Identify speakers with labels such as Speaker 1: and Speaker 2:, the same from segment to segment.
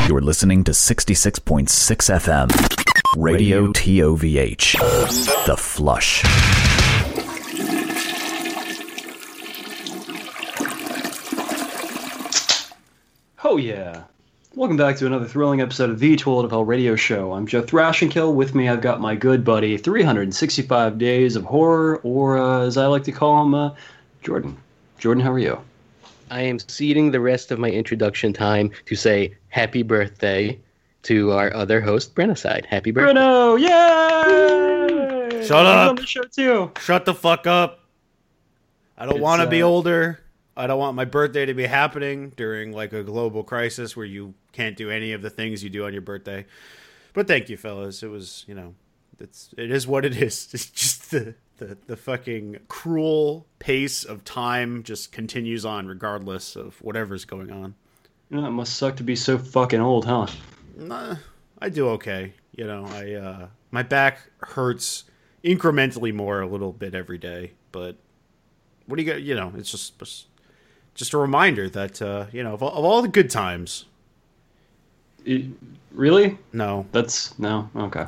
Speaker 1: You're listening to 66.6 FM, Radio TOVH, The Flush.
Speaker 2: Oh yeah. Welcome back to another thrilling episode of the Toilet of Hell radio show. I'm Joe Thrashenkill. With me I've got my good buddy, 365 Days of Horror, or as I like to call him, Jordan. Jordan, how are you?
Speaker 3: I am ceding the rest of my introduction time to say happy birthday to our other host, Brennicide. Happy birthday.
Speaker 2: Breno, yay!
Speaker 4: Shut up.
Speaker 2: He's on the show too.
Speaker 4: Shut the fuck up. I don't want to be
Speaker 2: uh,
Speaker 4: older. I don't want my birthday to be happening during like a global crisis where you can't do any of the things you do on your birthday. But thank you, fellas. It was, it is what it is. It's just the fucking cruel pace of time just continues on regardless of whatever's going on.
Speaker 2: You know, it must suck to be so fucking old, huh?
Speaker 4: Nah, I do okay. My back hurts incrementally more a little bit every day, but what do you got? It's just a reminder that, of all the good times.
Speaker 2: Really?
Speaker 4: No.
Speaker 2: No? Okay.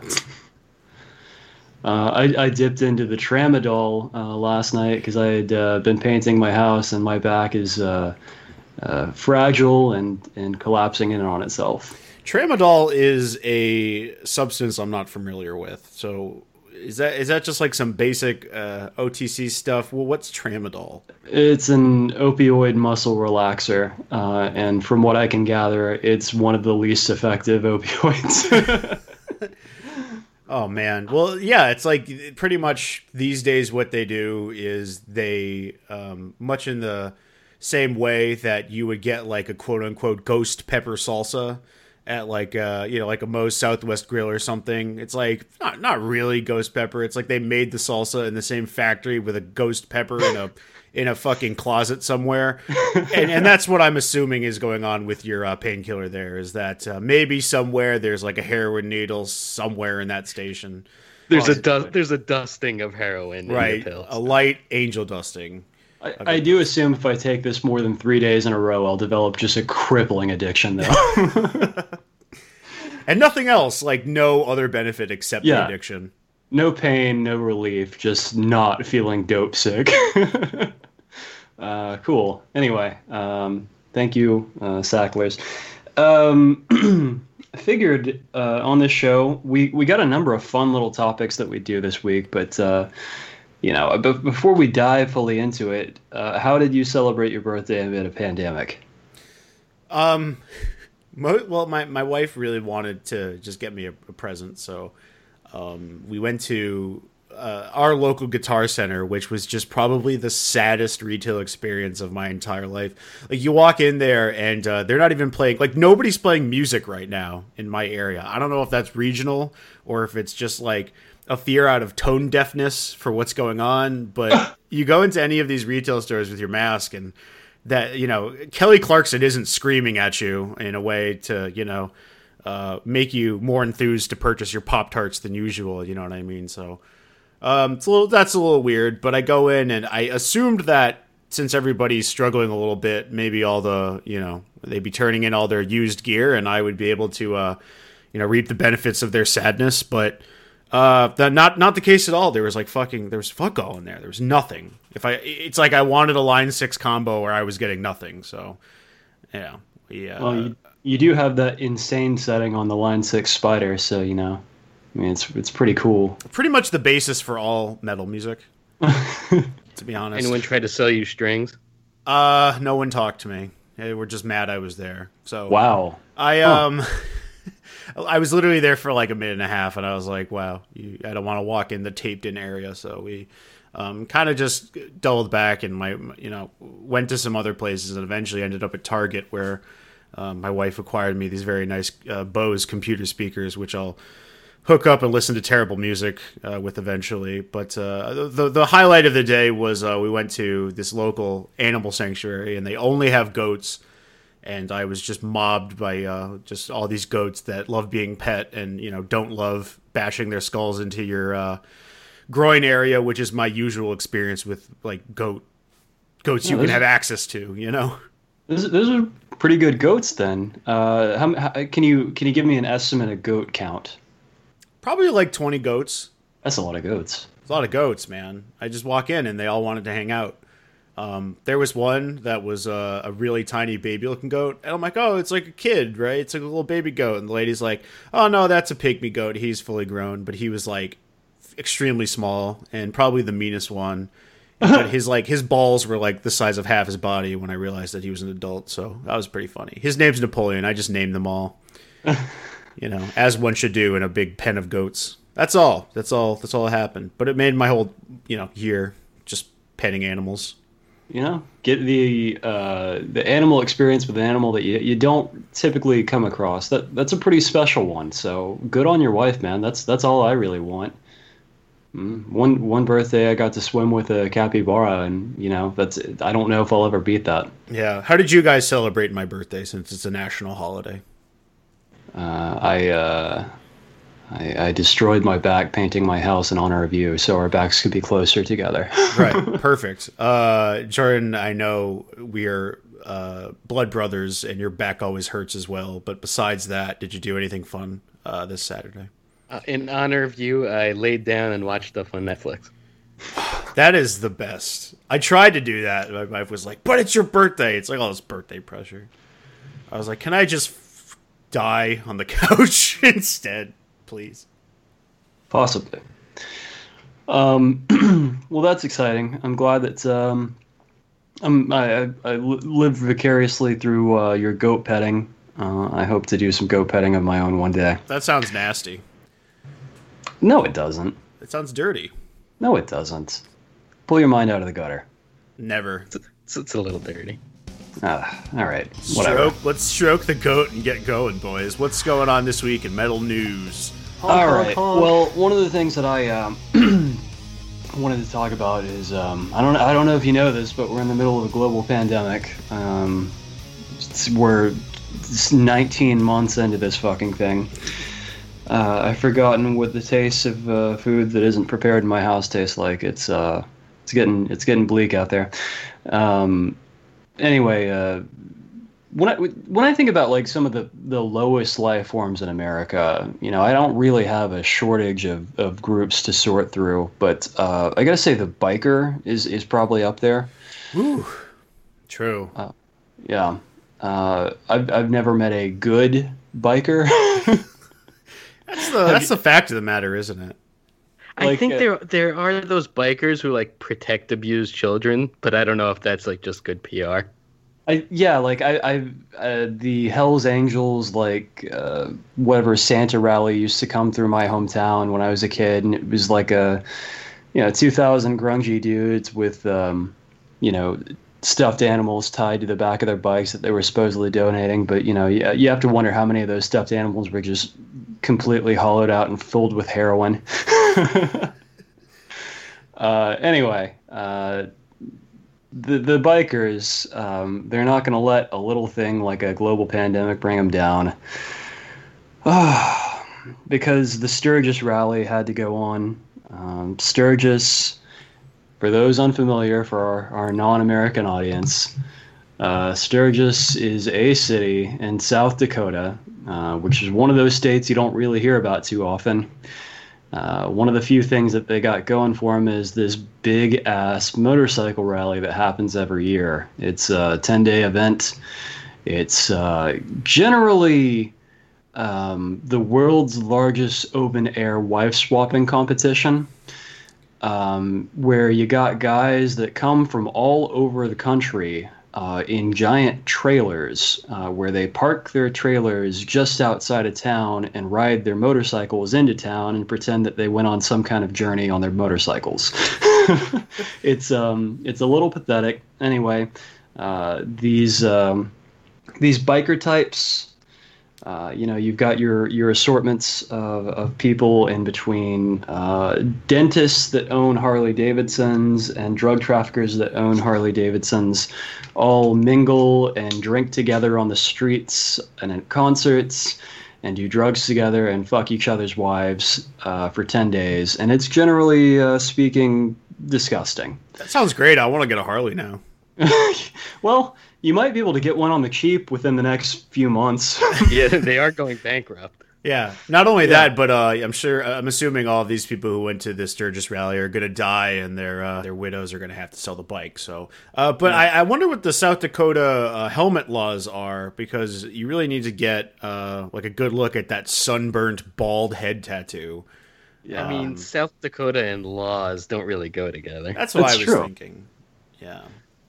Speaker 2: I dipped into the Tramadol last night because I had been painting my house and my back is fragile and collapsing in on itself.
Speaker 4: Tramadol is a substance I'm not familiar with. So is that just like some basic OTC stuff? Well, what's Tramadol? It's
Speaker 2: an opioid muscle relaxer, and from what I can gather, it's one of the least effective opioids.
Speaker 4: Oh, man. Well, yeah, it's like pretty much these days what they do is they, much in the same way that you would get like a quote-unquote ghost pepper salsa at like, like a Moe's Southwest Grill or something. It's like not really ghost pepper. It's like they made the salsa in the same factory with a ghost pepper in a fucking closet somewhere. And that's what I'm assuming is going on with your painkiller there, is that maybe somewhere there's like a heroin needle somewhere in that station.
Speaker 3: There's a dusting of heroin
Speaker 4: right,
Speaker 3: in the pills.
Speaker 4: A light angel dusting.
Speaker 2: I do assume if I take this more than 3 days in a row, I'll develop just a crippling addiction, though.
Speaker 4: And nothing else, like no other benefit except the addiction.
Speaker 2: No pain, no relief, just not feeling dope sick. Cool. Anyway, thank you, Sacklers. I figured on this show, we got a number of fun little topics that we do this week, but before we dive fully into it, how did you celebrate your birthday amid a pandemic?
Speaker 4: Well, my wife really wanted to just get me a present, so we went to our local Guitar Center, which was just probably the saddest retail experience of my entire life. Like, you walk in there and they're not even playing, like, nobody's playing music right now in my area. I don't know if that's regional or if it's just like a fear out of tone deafness for what's going on, but you go into any of these retail stores with your mask and that, Kelly Clarkson isn't screaming at you in a way to, make you more enthused to purchase your Pop-Tarts than usual. You know what I mean? So, that's a little weird, but I go in and I assumed that since everybody's struggling a little bit, maybe all the, they'd be turning in all their used gear and I would be able to, reap the benefits of their sadness, but that not the case at all. There was fuck all in there. There was nothing. It's like I wanted a Line 6 combo where I was getting nothing. So, yeah.
Speaker 2: Well, you do have that insane setting on the Line 6 Spider, so it's pretty cool.
Speaker 4: Pretty much the basis for all metal music, to be honest.
Speaker 3: Anyone tried to sell you strings?
Speaker 4: No one talked to me. They were just mad I was there. So
Speaker 2: wow.
Speaker 4: I was literally there for like a minute and a half, and I was like, wow, I don't want to walk in the taped-in area. So we kind of just doubled back and went to some other places and eventually ended up at Target where my wife acquired me these very nice Bose computer speakers, which I'll hook up and listen to terrible music with eventually. But the highlight of the day was we went to this local animal sanctuary, and they only have goats. And I was just mobbed by just all these goats that love being pet and, don't love bashing their skulls into your groin area, which is my usual experience with, like, goats you can have access to,
Speaker 2: Those are pretty good goats then. Can you give me an estimate of goat count?
Speaker 4: Probably like 20 goats.
Speaker 2: That's a lot of goats.
Speaker 4: It's a lot of goats, man. I just walk in and they all wanted to hang out. There was one that was a really tiny baby-looking goat, and I'm like, oh, it's like a kid, right? It's like a little baby goat, and the lady's like, oh no, that's a pygmy goat. He's fully grown, but he was like extremely small and probably the meanest one. But his balls were like the size of half his body when I realized that he was an adult. So that was pretty funny. His name's Napoleon. I just named them all, as one should do in a big pen of goats. That's all. That's all that happened. But it made my whole year just petting animals.
Speaker 2: Get the animal experience with an animal that you don't typically come across. That's a pretty special one. So good on your wife, man. That's all I really want. One birthday I got to swim with a capybara, and that's I don't know if I'll ever beat that.
Speaker 4: Yeah. How did you guys celebrate my birthday since it's a national holiday?
Speaker 2: I destroyed my back painting my house in honor of you, so our backs could be closer together.
Speaker 4: Right. Perfect. Jordan, I know we are blood brothers, and your back always hurts as well. But besides that, did you do anything fun this Saturday?
Speaker 3: In honor of you, I laid down and watched stuff on Netflix.
Speaker 4: That is the best. I tried to do that. My wife was like, but it's your birthday. It's like all this birthday pressure. I was like, can I just die on the couch instead, please?
Speaker 2: Possibly. Well, that's exciting. I'm glad that I lived vicariously through your goat petting. I hope to do some goat petting of my own one day.
Speaker 4: That sounds nasty.
Speaker 2: No, it doesn't.
Speaker 4: It sounds dirty.
Speaker 2: No, it doesn't. Pull your mind out of the gutter.
Speaker 4: Never.
Speaker 3: It's a little dirty.
Speaker 2: All right. Whatever.
Speaker 4: Let's stroke the goat and get going, boys. What's going on this week in metal news?
Speaker 2: All right. Well, one of the things that I wanted to talk about is I don't know if you know this, but we're in the middle of a global pandemic. We're 19 months into this fucking thing. I've forgotten what the taste of food that isn't prepared in my house tastes like. It's getting bleak out there. Anyway, when I think about like some of the lowest life forms in America, I don't really have a shortage of groups to sort through, but I gotta say the biker is probably up there.
Speaker 4: Ooh, true.
Speaker 2: Yeah. I've never met a good biker.
Speaker 4: That's the fact of the matter, isn't it?
Speaker 3: I think there are those bikers who like protect abused children, but I don't know if that's like just good PR. The Hell's Angels, whatever Santa rally used to come through my hometown when I was a kid, and it was like 2,000 grungy dudes with stuffed animals tied to the back of their bikes that they were supposedly donating, but you have to wonder how many of those stuffed animals were just completely hollowed out and filled with heroin. Anyway, the bikers, they're not going to let a little thing like a global pandemic bring them down. Because the Sturgis rally had to go on. Sturgis, for those unfamiliar, for our non-American audience, Sturgis is a city in South Dakota, which is one of those states you don't really hear about too often. One of the few things that they got going for them is this big-ass motorcycle rally that happens every year. It's a 10-day event. It's generally the world's largest open-air wife-swapping competition. Where you got guys that come from all over the country in giant trailers, where they park their trailers just outside of town and ride their motorcycles into town and pretend that they went on some kind of journey on their motorcycles. It's a little pathetic. Anyway, these biker types. You've got your assortments of people in between dentists that own Harley Davidsons and drug traffickers that own Harley Davidsons, all mingle and drink together on the streets and at concerts and do drugs together and fuck each other's wives for 10 days. And it's generally speaking disgusting.
Speaker 4: That sounds great. I want to get a Harley now.
Speaker 2: Well, you might be able to get one on the cheap within the next few months.
Speaker 3: Yeah, they are going bankrupt.
Speaker 4: Yeah, not only that, but I'm assuming all of these people who went to the Sturgis rally are going to die, and their widows are going to have to sell the bike. So, I wonder what the South Dakota helmet laws are, because you really need to get like a good look at that sunburnt bald head tattoo.
Speaker 3: Yeah, I mean, South Dakota and laws don't really go together.
Speaker 4: That's what I was thinking. Yeah.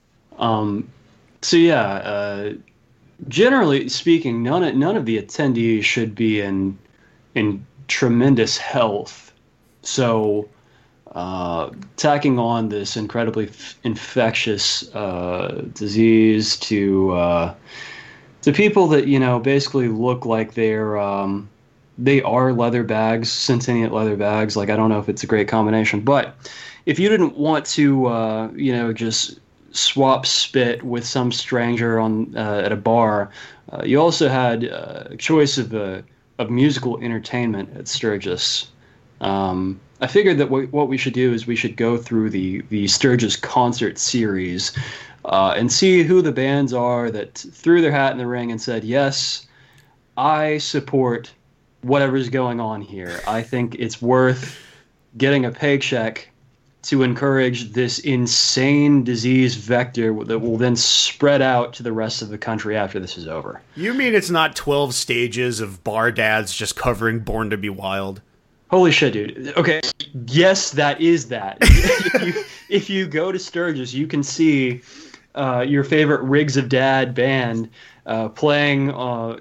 Speaker 2: So yeah. Generally speaking, none of the attendees should be in tremendous health. So, tacking on this incredibly infectious disease to people that basically look like they are leather bags, sentient leather bags. Like, I don't know if it's a great combination, but if you didn't want to just swap spit with some stranger at a bar, you also had a choice of musical entertainment at Sturgis. I figured that what we should do is we should go through the Sturgis concert series and see who the bands are that threw their hat in the ring and said, yes, I support whatever's going on here. I think it's worth getting a paycheck to encourage this insane disease vector that will then spread out to the rest of the country after this is over.
Speaker 4: You mean it's not 12 stages of bar dads just covering Born to Be Wild?
Speaker 2: Holy shit, dude. Okay, yes, that is that. If you go to Sturgis, you can see your favorite Rigs of Dad band playing, on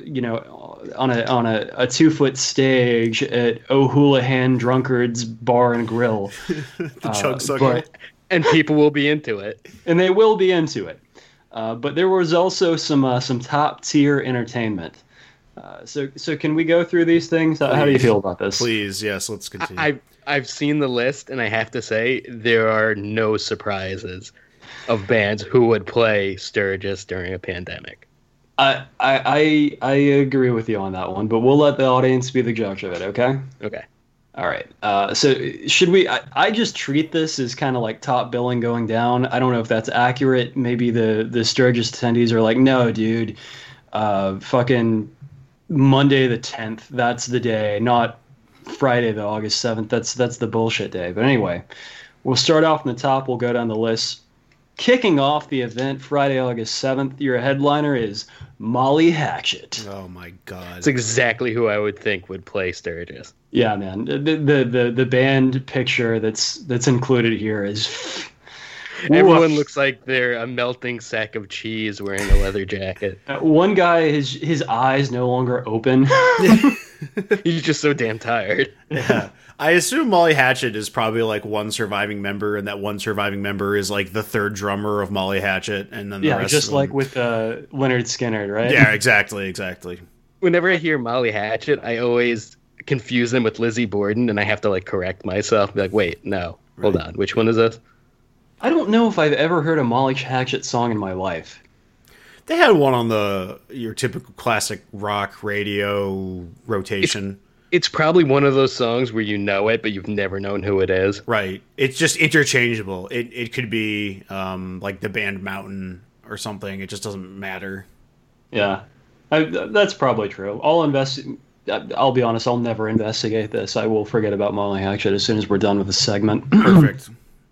Speaker 2: a 2-foot stage at O'Houlihan Drunkard's Bar and Grill.
Speaker 4: The Chug Sucker.
Speaker 3: And people will be into it.
Speaker 2: And they will be into it. But there was also some top tier entertainment. So can we go through these things? How do you feel about this?
Speaker 4: Please, yes, let's continue.
Speaker 3: I've seen the list, and I have to say there are no surprises of bands who would play Sturgis during a pandemic.
Speaker 2: I agree with you on that one, but we'll let the audience be the judge of it, okay?
Speaker 3: Okay.
Speaker 2: All right. So should we... I just treat this as kind of like top billing going down. I don't know if that's accurate. Maybe the Sturgis attendees are like, no, dude, fucking Monday the 10th, that's the day, not Friday the August 7th. That's the bullshit day. But anyway, we'll start off in the top. We'll go down the list. Kicking off the event Friday, August 7th, your headliner is Molly Hatchet.
Speaker 4: Oh my god.
Speaker 3: It's exactly who I would think would play Sturgis.
Speaker 2: Yeah, man. The band picture that's included here is
Speaker 3: everyone looks like they're a melting sack of cheese wearing a leather jacket.
Speaker 2: One guy, his eyes no longer open.
Speaker 3: He's just so damn tired.
Speaker 4: Yeah. I assume Molly Hatchet is probably like one surviving member, and that one surviving member is like the third drummer of Molly Hatchet, and then the rest
Speaker 2: just
Speaker 4: of
Speaker 2: like
Speaker 4: them...
Speaker 2: with Leonard Skinner, right?
Speaker 4: Yeah, exactly.
Speaker 3: Whenever I hear Molly Hatchet, I always confuse them with Lizzie Borden, and I have to like correct myself. Be like, wait, no, hold on, which one is this?
Speaker 2: I don't know if I've ever heard a Molly Hatchet song in my life.
Speaker 4: They had one on your typical classic rock radio rotation.
Speaker 3: It's probably one of those songs where you know it, but you've never known who it is.
Speaker 4: Right. It's just interchangeable. It could be like the band Mountain or something. It just doesn't matter.
Speaker 2: Yeah, that's probably true. I'll be honest, I'll never investigate this. I will forget about Molly Hatchet as soon as we're done with the segment.
Speaker 4: Perfect.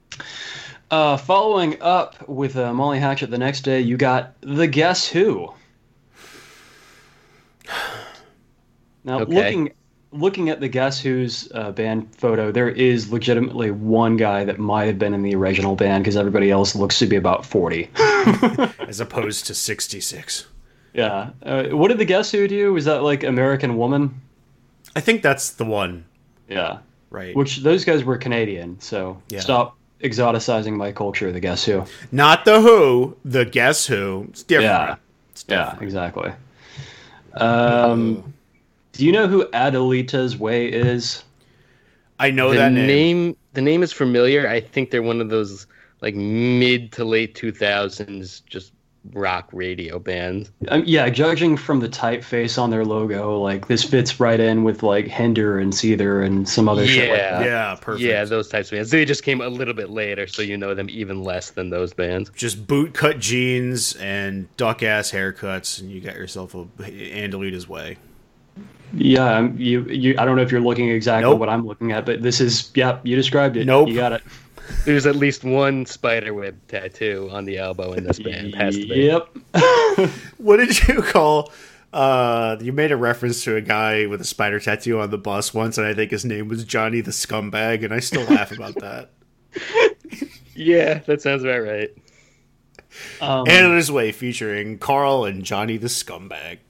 Speaker 2: Following up with Molly Hatchet the next day, you got the Guess Who. Now,
Speaker 3: okay.
Speaker 2: Looking at the Guess Who's band photo, there is legitimately one guy that might have been in the original band because everybody else looks to be about 40.
Speaker 4: As opposed to 66.
Speaker 2: Yeah. What did the Guess Who do? Was that like American Woman?
Speaker 4: I think that's the one.
Speaker 2: Yeah.
Speaker 4: Right.
Speaker 2: Which those guys were Canadian, so stop exoticizing my culture, the Guess Who.
Speaker 4: Not the Who, the Guess Who. It's different.
Speaker 2: Yeah.
Speaker 4: It's different.
Speaker 2: Yeah, exactly. Do you know who Adelita's Way is?
Speaker 4: I know that name.
Speaker 3: The name is familiar. I think they're one of those like mid to late 2000s just
Speaker 5: rock radio band.
Speaker 3: Yeah, judging from the typeface on their logo, like this fits right in with like Hinder and Seether and some other shit like that.
Speaker 4: Yeah, perfect.
Speaker 5: Yeah, those types of bands. They just came a little bit later, so you know them even less than those bands.
Speaker 4: Just boot-cut jeans and duck-ass haircuts, and you got yourself a Andalita's Way.
Speaker 3: Yeah, you. I don't know if you're looking exactly
Speaker 4: Nope.
Speaker 3: what I'm looking at, but this is, yeah, you described it.
Speaker 4: Nope.
Speaker 3: You got it.
Speaker 5: There's at least one spiderweb tattoo on the elbow in this band. Has to be.
Speaker 3: Yep.
Speaker 4: What did you call... you made a reference to a guy with a spider tattoo on the bus once, and I think his name was Johnny the Scumbag, and I still laugh about that.
Speaker 5: Yeah, that sounds about right.
Speaker 4: Andalita's Way featuring Carl and Johnny the Scumbag.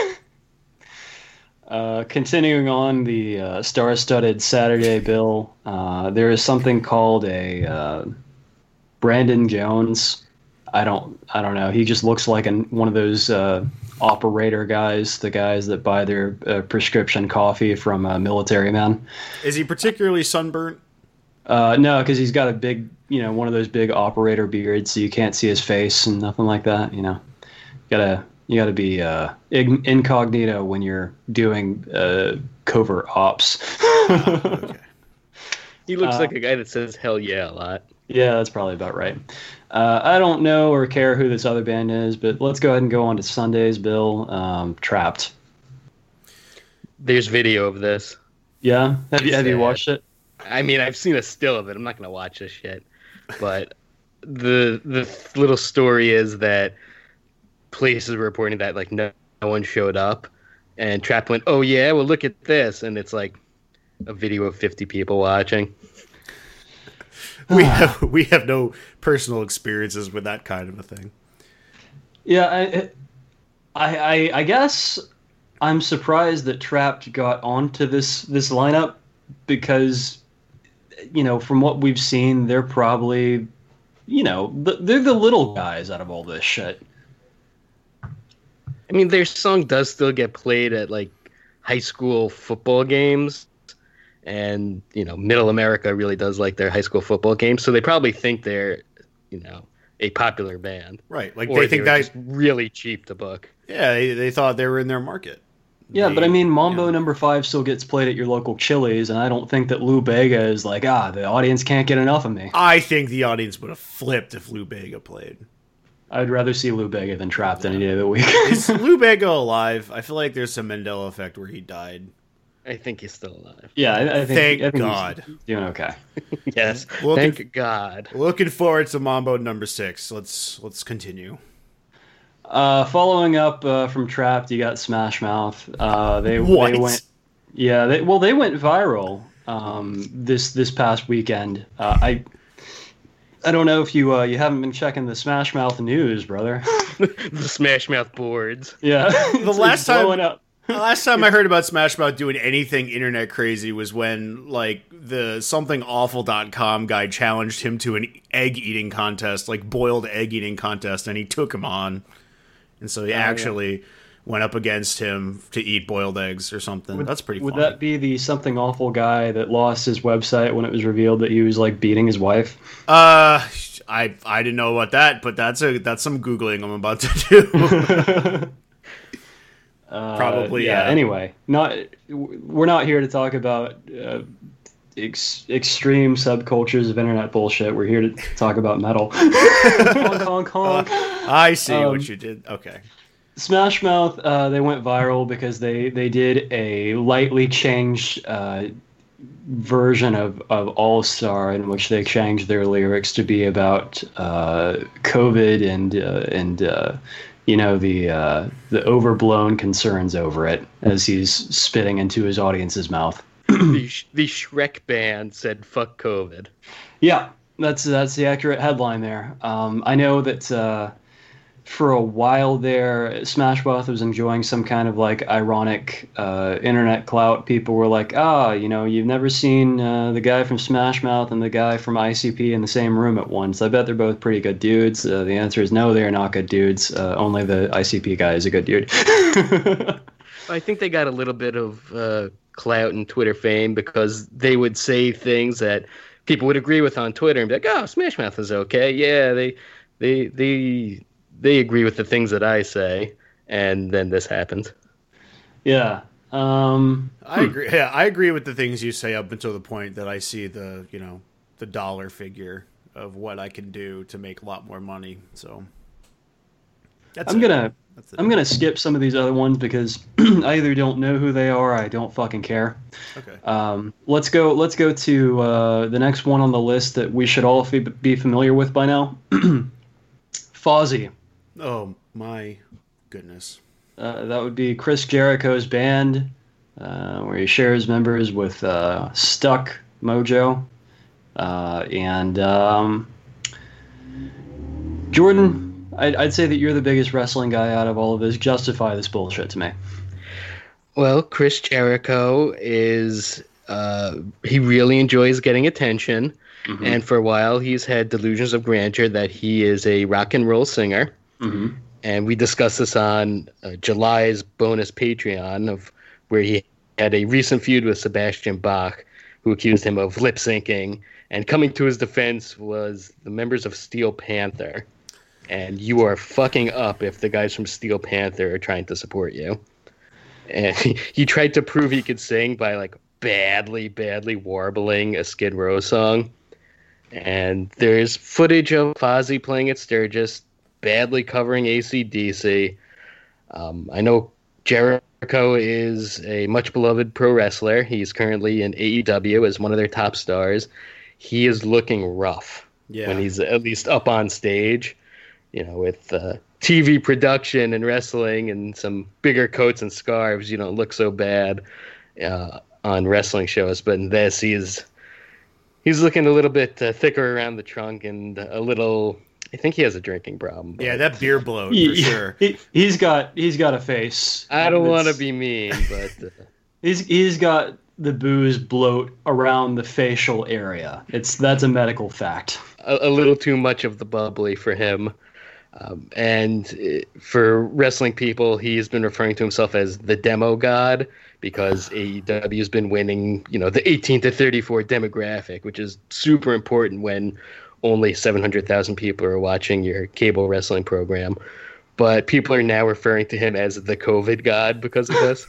Speaker 3: Continuing on the star-studded Saturday bill, there is something called a Brandon Jones. I don't know. He just looks like one of those operator guys, the guys that buy their prescription coffee from Military Man.
Speaker 4: Is he particularly sunburnt?
Speaker 3: No, because he's got a big, one of those big operator beards, so you can't see his face and nothing like that. You gotta be incognito when you're doing covert ops.
Speaker 4: Okay.
Speaker 5: He looks like a guy that says "hell yeah" a lot.
Speaker 3: Yeah, that's probably about right. I don't know or care who this other band is, but let's go ahead and go on to Sunday's bill. Trapped.
Speaker 5: There's video of this.
Speaker 3: Yeah, have you watched it?
Speaker 5: I mean, I've seen a still of it. I'm not gonna watch this shit. But the little story is that places were reporting that like no one showed up, and Trapped went, "Oh yeah, well look at this," and it's like a video of 50 people watching.
Speaker 4: We have no personal experiences with that kind of a thing.
Speaker 3: Yeah, I guess I'm surprised that Trapped got onto this lineup because, from what we've seen, they're probably, they're the little guys out of all this shit.
Speaker 5: I mean, their song does still get played at like high school football games, and Middle America really does like their high school football games, so they probably think they're, a popular band,
Speaker 4: Right? Like
Speaker 5: or
Speaker 4: they think
Speaker 5: were
Speaker 4: that
Speaker 5: just really cheap to book.
Speaker 4: Yeah, they thought they were in their market.
Speaker 3: Yeah, but I mean, Mambo number 5 still gets played at your local Chili's, and I don't think that Lou Bega is like, the audience can't get enough of me.
Speaker 4: I think the audience would have flipped if Lou Bega played.
Speaker 3: I'd rather see Lou Bega than Trapped any day of the week.
Speaker 4: Is Lou Bega alive? I feel like there's some Mandela effect where he died.
Speaker 5: I think he's still alive.
Speaker 3: Yeah, I think
Speaker 4: Thank God.
Speaker 3: he's doing okay.
Speaker 5: Yes,
Speaker 4: Looking-
Speaker 5: thank God.
Speaker 4: Looking forward to Mambo number 6. Let's continue.
Speaker 3: Following up from Trapped, you got Smash Mouth. They
Speaker 4: What?
Speaker 3: went, yeah, they went viral this past weekend. I don't know if you haven't been checking the Smash Mouth news, brother.
Speaker 5: The Smash Mouth boards.
Speaker 3: Yeah,
Speaker 4: The last time
Speaker 3: blowing up.
Speaker 4: The last time I heard about Smash Mouth doing anything internet crazy was when, like, the somethingawful.com guy challenged him to an egg eating contest, like boiled egg eating contest, and he took him on. And so he actually went up against him to eat boiled eggs or something. That's pretty
Speaker 3: Would
Speaker 4: funny.
Speaker 3: that be the Something Awful guy that lost his website when it was revealed that he was like beating his wife?
Speaker 4: I didn't know about that, but that's some Googling I'm about to do. Probably, yeah.
Speaker 3: Anyway, we're not here to talk about extreme subcultures of internet bullshit. We're here to talk about metal. Honk, honk, honk.
Speaker 4: I see what you did. Okay.
Speaker 3: Smash Mouth, they went viral because they did a lightly changed version of All Star in which they changed their lyrics to be about COVID and the overblown concerns over it as he's spitting into his audience's mouth.
Speaker 5: The Shrek band said "fuck COVID."
Speaker 3: Yeah, that's the accurate headline there. I know that for a while there, Smash Mouth was enjoying some kind of like ironic internet clout. People were like, you've never seen the guy from Smash Mouth and the guy from ICP in the same room at once. I bet they're both pretty good dudes. The answer is no, they're not good dudes. Only the ICP guy is a good dude.
Speaker 5: I think they got a little bit of clout and Twitter fame because they would say things that people would agree with on Twitter and be like, "Oh, Smash Mouth is okay. Yeah, they they agree with the things that I say, and then this happens.
Speaker 2: Yeah.
Speaker 4: I agree. Yeah, I agree with the things you say up until the point that I see the dollar figure of what I can do to make a lot more money. So
Speaker 2: I'm gonna skip some of these other ones because I either don't know who they are, or I don't fucking care.
Speaker 4: Okay.
Speaker 2: Let's go to the next one on the list that we should all be familiar with by now. Fozzy.
Speaker 4: Oh my goodness.
Speaker 2: That would be Chris Jericho's band, where he shares members with Stuck Mojo, and Jordan. I'd say that you're the biggest wrestling guy out of all of this. Justify this bullshit to me.
Speaker 5: Well, Chris Jericho is he really enjoys getting attention, and for a while he's had delusions of grandeur that he is a rock and roll singer. And we discussed this on July's bonus Patreon, of where he had a recent feud with Sebastian Bach, who accused him of lip syncing. And coming to his defense was the members of Steel Panther. And you are fucking up if the guys from Steel Panther are trying to support you. And he tried to prove he could sing by like badly warbling a Skid Row song. And there's footage of Fozzy playing at Sturgis, badly covering AC/DC. I know Jericho is a much beloved pro wrestler. He's currently in AEW as one of their top stars. He is looking rough when he's at least up on stage. With TV production and wrestling and some bigger coats and scarves, you don't look so bad on wrestling shows. But in this, he's looking a little bit thicker around the trunk and a little. I think he has a drinking problem.
Speaker 4: Yeah, that beer bloat for sure.
Speaker 2: He's got a face.
Speaker 5: I don't want to be mean, but
Speaker 2: he's got the booze bloat around the facial area. That's a medical fact.
Speaker 5: A little too much of the bubbly for him. And for wrestling people, he's been referring to himself as the demo god because AEW has been winning, the 18 to 34 demographic, which is super important when only 700,000 people are watching your cable wrestling program. But people are now referring to him as the COVID god because of this.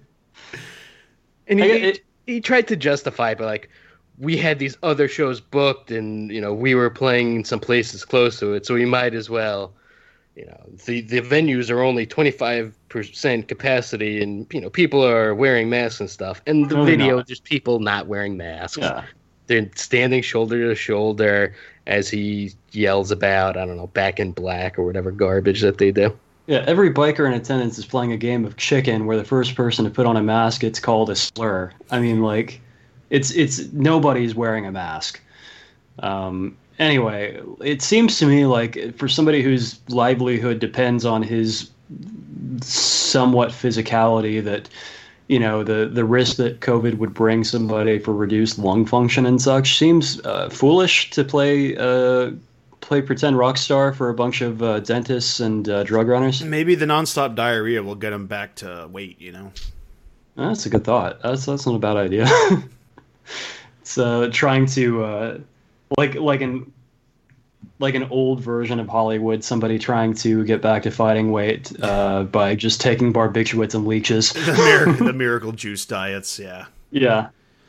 Speaker 5: And he tried to justify it by like, we had these other shows booked and, we were playing in some places close to it, so we might as well. The venues are only 25% capacity and, people are wearing masks and stuff. And the video, just people not wearing masks.
Speaker 2: Yeah.
Speaker 5: They're standing shoulder to shoulder as he yells about, I don't know, Back in Black or whatever garbage that they do.
Speaker 2: Yeah, every biker in attendance is playing a game of chicken where the first person to put on a mask gets called a slur. I mean, like... It's nobody's wearing a mask. Anyway, it seems to me like for somebody whose livelihood depends on his somewhat physicality, that the risk that COVID would bring somebody for reduced lung function and such seems foolish to play pretend rock star for a bunch of dentists and drug runners.
Speaker 4: Maybe the nonstop diarrhea will get him back to weight.
Speaker 2: That's a good thought. That's not a bad idea. It's trying to like an old version of Hollywood, somebody trying to get back to fighting weight by just taking barbiturates and leeches.
Speaker 4: The miracle juice diets, yeah.
Speaker 2: Yeah.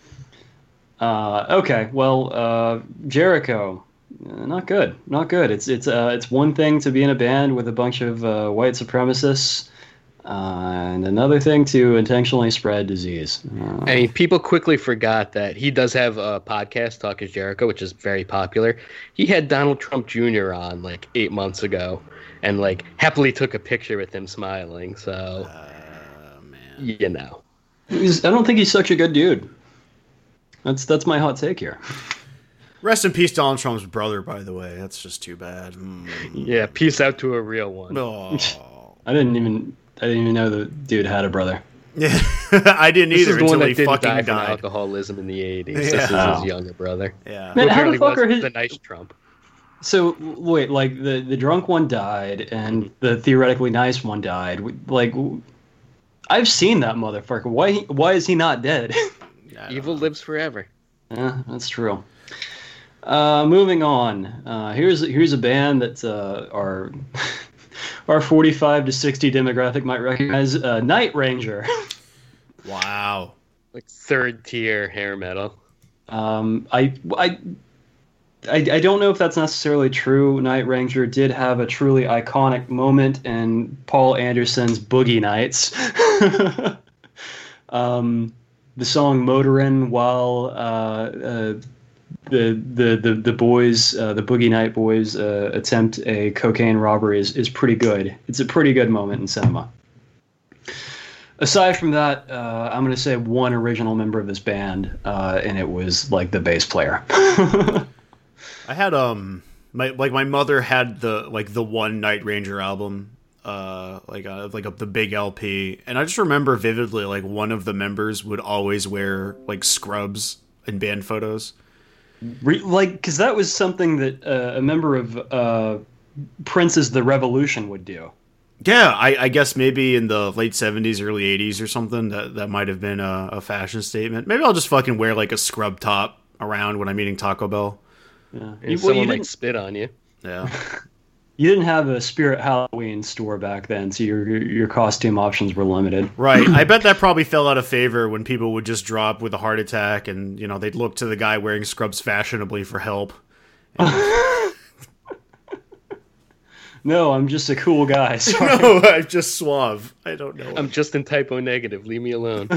Speaker 2: Okay. Well, Jericho, not good. It's one thing to be in a band with a bunch of white supremacists. And another thing to intentionally spread disease.
Speaker 5: I mean, people quickly forgot that he does have a podcast, Talk is Jericho, which is very popular. He had Donald Trump Jr. on like 8 months ago and like happily took a picture with him smiling. So, man.
Speaker 2: I don't think he's such a good dude. That's my hot take here.
Speaker 4: Rest in peace, Donald Trump's brother, by the way. That's just too bad.
Speaker 5: Yeah, peace out to a real one.
Speaker 4: Oh.
Speaker 2: I didn't even know the dude had a brother.
Speaker 4: Yeah, I didn't either until he fucking
Speaker 5: die from
Speaker 4: died.
Speaker 5: alcoholism in the 80s.
Speaker 4: Yeah.
Speaker 5: This is his younger brother.
Speaker 4: Yeah.
Speaker 2: Man, how the fuck are his...
Speaker 5: the nice Trump?
Speaker 2: So, wait, like, the drunk one died, and the theoretically nice one died. Like, I've seen that motherfucker. Why is he not dead?
Speaker 5: Evil lives forever.
Speaker 2: Yeah, that's true. Moving on. Here's a band that are
Speaker 3: our 45 to 60 demographic might recognize Night Ranger.
Speaker 4: Wow.
Speaker 5: Like third tier hair metal.
Speaker 3: I don't know if that's necessarily true. Night Ranger did have a truly iconic moment in Paul Anderson's Boogie Nights. The song "Motorin" while the boys, the Boogie Night Boys, attempt a cocaine robbery is pretty good. It's a pretty good moment in cinema. Aside from that, I'm going to say one original member of this band, and it was like the bass player.
Speaker 4: I had my mother had the one Night Ranger album, the big LP, and I just remember vividly like one of the members would always wear like scrubs in band photos.
Speaker 3: Because that was something that a member of Prince's The Revolution would do.
Speaker 4: Yeah, I guess maybe in the late 70s, early 80s or something, that might have been a fashion statement. Maybe I'll just fucking wear like a scrub top around when I'm eating Taco Bell.
Speaker 3: Yeah.
Speaker 5: Someone might spit on you.
Speaker 4: Yeah.
Speaker 3: You didn't have a Spirit Halloween store back then, so your costume options were limited.
Speaker 4: Right. I bet that probably fell out of favor when people would just drop with a heart attack and, they'd look to the guy wearing scrubs fashionably for help.
Speaker 3: No, I'm just a cool guy. Sorry.
Speaker 4: No, I'm just suave. I don't know.
Speaker 5: I'm just in typo negative. Leave me alone.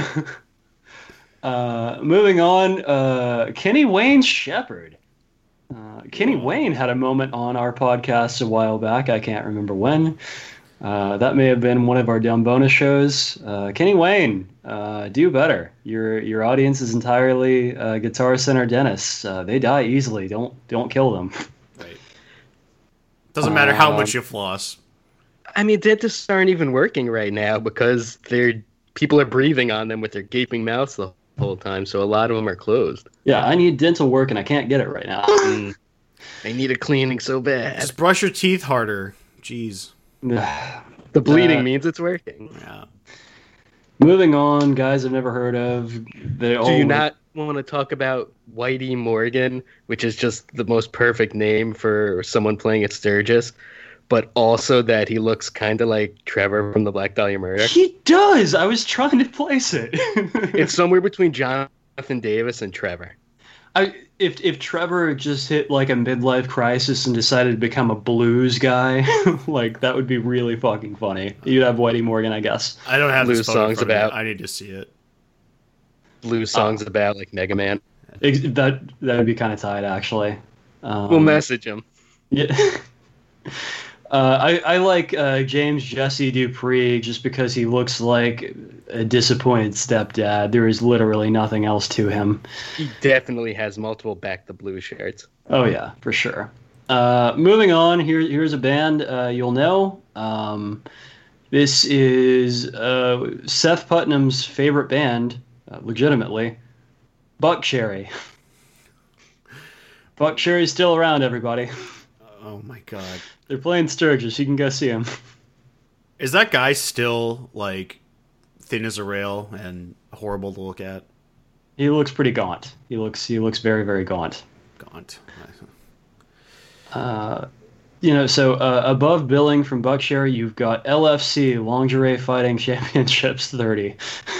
Speaker 3: Moving on, Kenny Wayne Shepherd. Kenny Wayne had a moment on our podcast a while back. I can't remember when. That may have been one of our dumb bonus shows. Kenny Wayne, do better. Your audience is entirely Guitar Center dentists. They die easily. Don't kill them.
Speaker 4: Right. Doesn't matter how much you floss.
Speaker 5: I mean, dentists aren't even working right now because people are breathing on them with their gaping mouths the whole time. So a lot of them are closed.
Speaker 3: Yeah, I need dental work and I can't get it right now.
Speaker 5: I need a cleaning so bad.
Speaker 4: Just brush your teeth harder. Jeez.
Speaker 5: The bleeding means it's working.
Speaker 4: Yeah.
Speaker 3: Moving on, guys I've never heard of.
Speaker 5: Do you not want to talk about Whitey Morgan, which is just the most perfect name for someone playing at Sturgis, but also that he looks kind of like Trevor from the Black Dahlia Murder?
Speaker 3: He does! I was trying to place it.
Speaker 5: It's somewhere between Jonathan Davis and Trevor.
Speaker 3: If Trevor just hit like a midlife crisis and decided to become a blues guy, like that would be really fucking funny. You'd have Whitey Morgan, I guess.
Speaker 4: I don't have
Speaker 5: blues
Speaker 4: this photo
Speaker 5: songs
Speaker 4: in front of me.
Speaker 5: about.
Speaker 4: I need to see it.
Speaker 5: Blues songs about like Mega Man.
Speaker 3: That would be kind of tight, actually.
Speaker 5: We'll message him.
Speaker 3: Yeah. I like James Jesse Dupree just because he looks like a disappointed stepdad. There is literally nothing else to him.
Speaker 5: He definitely has multiple Back the Blue shirts.
Speaker 3: Oh yeah, for sure. Moving on, here's a band you'll know. This is Seth Putnam's favorite band, legitimately, Buckcherry. Buckcherry's still around, everybody.
Speaker 4: Oh my god.
Speaker 3: They're playing Sturgis. You can go see them.
Speaker 4: Is that guy still like thin as a rail and horrible to look at?
Speaker 3: He looks pretty gaunt. He looks very, very gaunt.
Speaker 4: Gaunt.
Speaker 3: So above billing from Buckcherry, you've got LFC, Lingerie Fighting Championships 30.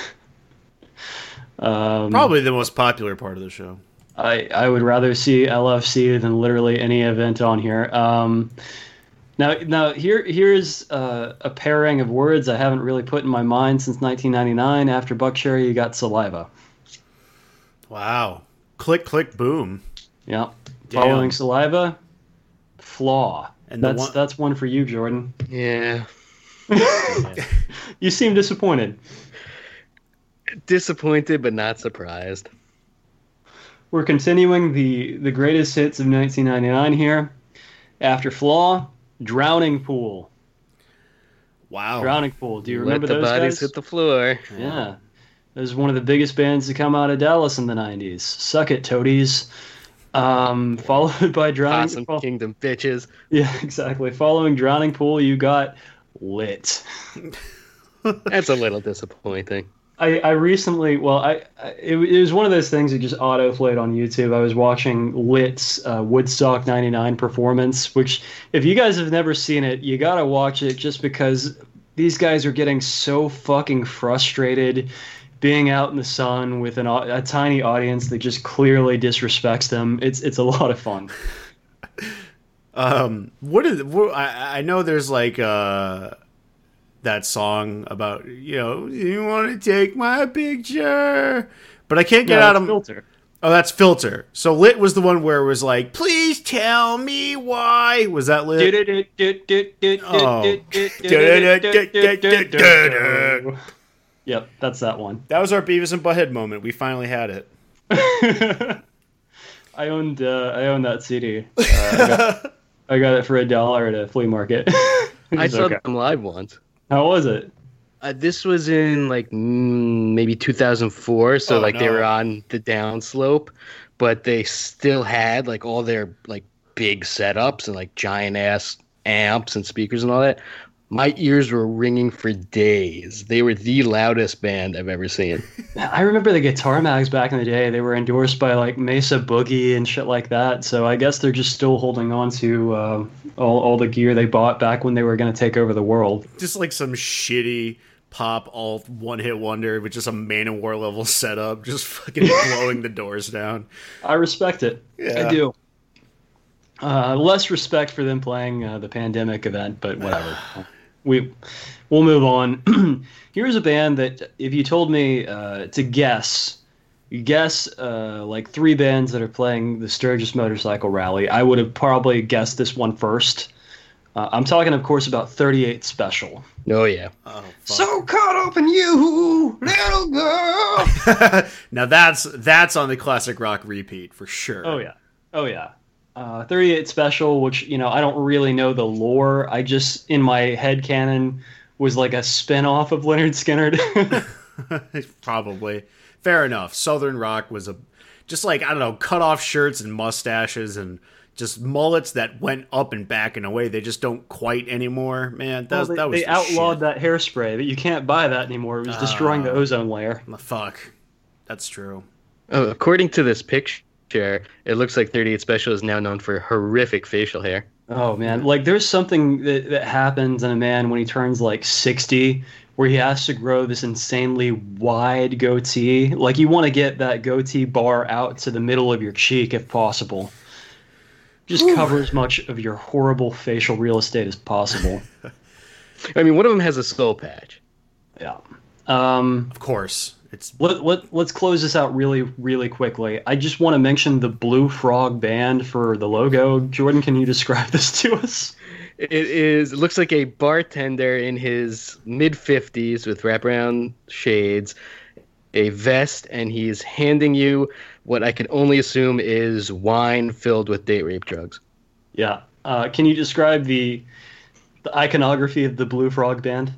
Speaker 4: Probably the most popular part of the show.
Speaker 3: I would rather see LFC than literally any event on here. Now here's a pairing of words I haven't really put in my mind since 1999. After Buckcherry, you got Saliva.
Speaker 4: Wow. Click, click, boom.
Speaker 3: Yeah.
Speaker 4: Damn.
Speaker 3: Following Saliva, Flaw.
Speaker 4: And
Speaker 3: that's one for you, Jordan.
Speaker 5: Yeah.
Speaker 3: You seem disappointed.
Speaker 5: Disappointed, but not surprised.
Speaker 3: We're continuing the greatest hits of 1999 here. After Flaw, Drowning Pool.
Speaker 4: Wow.
Speaker 3: Drowning Pool. Do you remember
Speaker 5: Let the
Speaker 3: those
Speaker 5: bodies
Speaker 3: guys?
Speaker 5: hit the floor.
Speaker 3: Yeah. That was one of the biggest bands to come out of Dallas in the 90s. Suck it, toadies. Followed by Drowning
Speaker 5: Possum Kingdom bitches.
Speaker 3: Yeah, exactly. Following Drowning Pool, you got Lit.
Speaker 5: That's a little disappointing.
Speaker 3: I recently, it was one of those things that just auto played on YouTube. I was watching Lit's Woodstock '99 performance, which if you guys have never seen it, you gotta watch it just because these guys are getting so fucking frustrated being out in the sun with a tiny audience that just clearly disrespects them. It's a lot of fun.
Speaker 4: I know there's like that song about, you want to take my picture, but I can't get out of
Speaker 3: Filter.
Speaker 4: Oh, that's Filter. So Lit was the one where it was like, please tell me why. Was that Lit?
Speaker 3: Yep, that's that one.
Speaker 4: That was our Beavis and Butthead moment. We finally had it.
Speaker 3: I owned that CD. I got it for $1 at a flea market.
Speaker 5: I saw them live once.
Speaker 3: How was it?
Speaker 5: This was in like maybe 2004, so they were on the downslope, but they still had like all their like big setups and like giant ass amps and speakers and all that. My ears were ringing for days. They were the loudest band I've ever seen.
Speaker 3: I remember the guitar mags back in the day. They were endorsed by like Mesa Boogie and shit like that. So I guess they're just still holding on to all the gear they bought back when they were going to take over the world.
Speaker 4: Just like some shitty pop alt one-hit wonder with just a Man-O-War level setup, just fucking blowing the doors down.
Speaker 3: I respect it.
Speaker 4: Yeah.
Speaker 3: I do. Less respect for them playing the Pandemic event, but whatever. We'll move on. Here's a band that if you told me to guess like 3 bands that are playing the Sturgis Motorcycle Rally, I would have probably guessed this one first. I'm talking, of course, about 38 Special.
Speaker 5: Oh, yeah.
Speaker 4: Oh, fuck.
Speaker 3: So caught up in you, little girl.
Speaker 4: Now that's on the classic rock repeat for sure.
Speaker 3: Oh, yeah. 38 Special, which, I don't really know the lore. I just, in my head canon, was like a spin-off of Lynyrd Skynyrd.
Speaker 4: Probably. Fair enough. Southern rock was just like, I don't know, cut off shirts and mustaches and just mullets that went up and back in a way they just don't quite anymore. Man, that was
Speaker 3: they outlawed that hairspray, that you can't buy that anymore. It was destroying the ozone layer.
Speaker 4: Fuck. That's true.
Speaker 5: Oh, according to this picture, it looks like 38 Special is now known for horrific facial hair.
Speaker 3: Oh, man. Like, there's something that happens in a man when he turns, like, 60, where he has to grow this insanely wide goatee. Like, you want to get that goatee bar out to the middle of your cheek, if possible. Just cover as much of your horrible facial real estate as possible.
Speaker 5: I mean, one of them has a skull patch.
Speaker 3: Yeah.
Speaker 4: Of course.
Speaker 3: Let's close this out really, really quickly. I just want to mention the Blue Frog Band for the logo. Jordan, can you describe this to us?
Speaker 5: It looks like a bartender in his mid-50s with wraparound shades, a vest, and he's handing you what I can only assume is wine filled with date rape drugs.
Speaker 3: Yeah. Can you describe the iconography of the Blue Frog Band?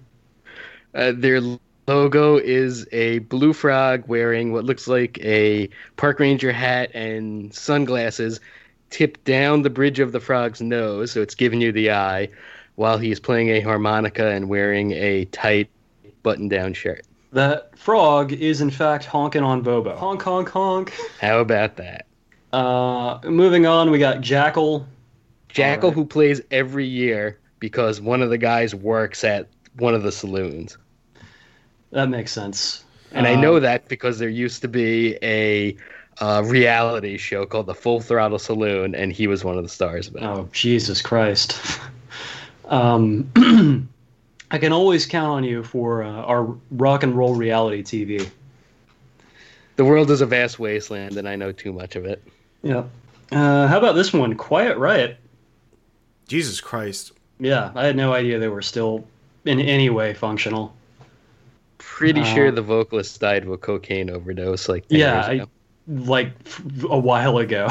Speaker 5: Their logo is a blue frog wearing what looks like a park ranger hat and sunglasses tipped down the bridge of the frog's nose, so it's giving you the eye, while he's playing a harmonica and wearing a tight button-down shirt.
Speaker 3: That frog is, in fact, honking on Bobo. Honk, honk, honk.
Speaker 5: How about that?
Speaker 3: Moving on, we got Jackal.
Speaker 5: Jackal, who plays every year because one of the guys works at one of the saloons.
Speaker 3: That makes sense.
Speaker 5: And I know that because there used to be a reality show called The Full Throttle Saloon, and he was one of the stars of it.
Speaker 3: Oh, Jesus Christ. I can always count on you for our rock and roll reality TV.
Speaker 5: The world is a vast wasteland, and I know too much of it.
Speaker 3: Yeah. How about this one? Quiet Riot.
Speaker 4: Jesus Christ.
Speaker 3: Yeah, I had no idea they were still in any way functional.
Speaker 5: Pretty sure the vocalist died of a cocaine overdose like 10 years ago.
Speaker 3: Like a while ago.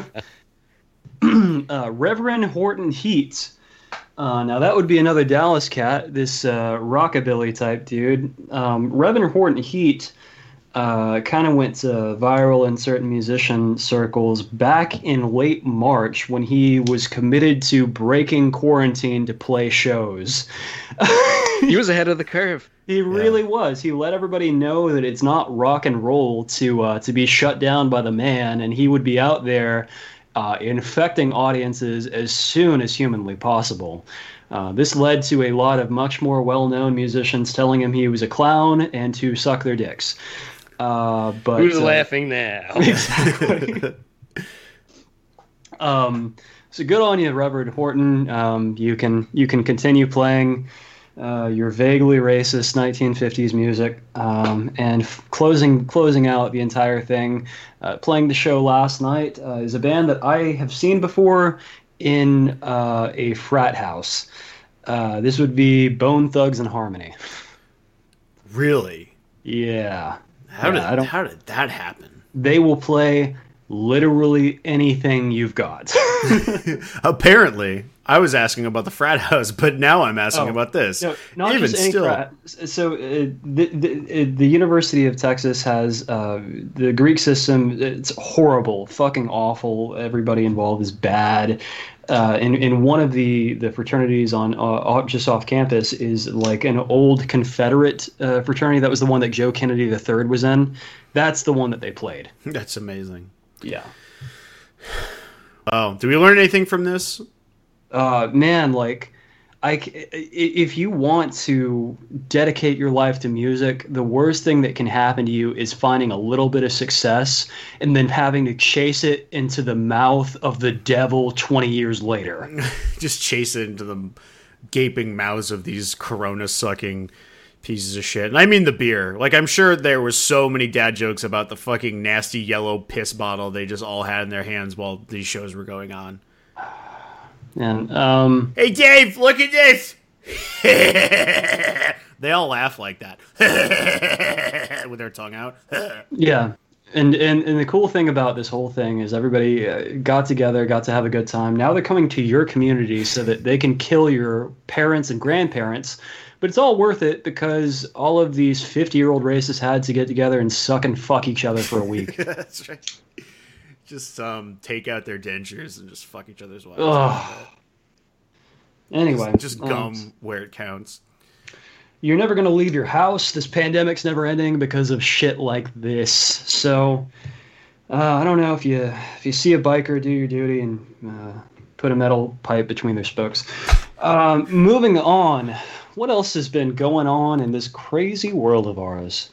Speaker 3: Reverend Horton Heat. Now that would be another Dallas cat, this rockabilly type dude. Reverend Horton Heat kind of went viral in certain musician circles back in late March when he was committed to breaking quarantine to play shows.
Speaker 5: He was ahead of the curve.
Speaker 3: He really was. He let everybody know that it's not rock and roll to be shut down by the man, and he would be out there infecting audiences as soon as humanly possible. This led to a lot of much more well-known musicians telling him he was a clown and to suck their dicks. But
Speaker 5: who's laughing now?
Speaker 3: Exactly. So good on you, Reverend Horton. You can continue playing your vaguely racist 1950s music, and closing out the entire thing. Playing the show last night is a band that I have seen before in a frat house. This would be Bone Thugs and Harmony.
Speaker 4: Really?
Speaker 3: Yeah.
Speaker 4: How did that happen?
Speaker 3: They will play literally anything you've got.
Speaker 4: Apparently, I was asking about the frat house, but now I'm asking about this.
Speaker 3: No, not even just any frat. So the University of Texas has the Greek system. It's horrible, fucking awful. Everybody involved is bad. In one of the fraternities on just off campus is like an old Confederate fraternity. That was the one that Joe Kennedy III was in. That's the one that they played.
Speaker 4: That's amazing.
Speaker 3: Yeah.
Speaker 4: Oh, did we learn anything from this?
Speaker 3: Man, like, if you want to dedicate your life to music, the worst thing that can happen to you is finding a little bit of success and then having to chase it into the mouth of the devil 20 years later.
Speaker 4: Just chase it into the gaping mouths of these Corona-sucking pieces of shit. And I mean the beer. Like, I'm sure there was so many dad jokes about the fucking nasty yellow piss bottle they just all had in their hands while these shows were going on.
Speaker 3: And
Speaker 4: hey Dave, look at this. They all laugh like that with their tongue out.
Speaker 3: Yeah. And the cool thing about this whole thing is everybody got together, got to have a good time. Now they're coming to your community so that they can kill your parents and grandparents. But it's all worth it because all of these 50-year-old racists had to get together and suck and fuck each other for a week.
Speaker 4: That's right. Just take out their dentures and just fuck each other's wives.
Speaker 3: Ugh. Anyway.
Speaker 4: Just gum where it counts.
Speaker 3: You're never going to leave your house. This pandemic's never ending because of shit like this. So, I don't know, if you see a biker, do your duty and put a metal pipe between their spokes. Moving on. What else has been going on in this crazy world of ours?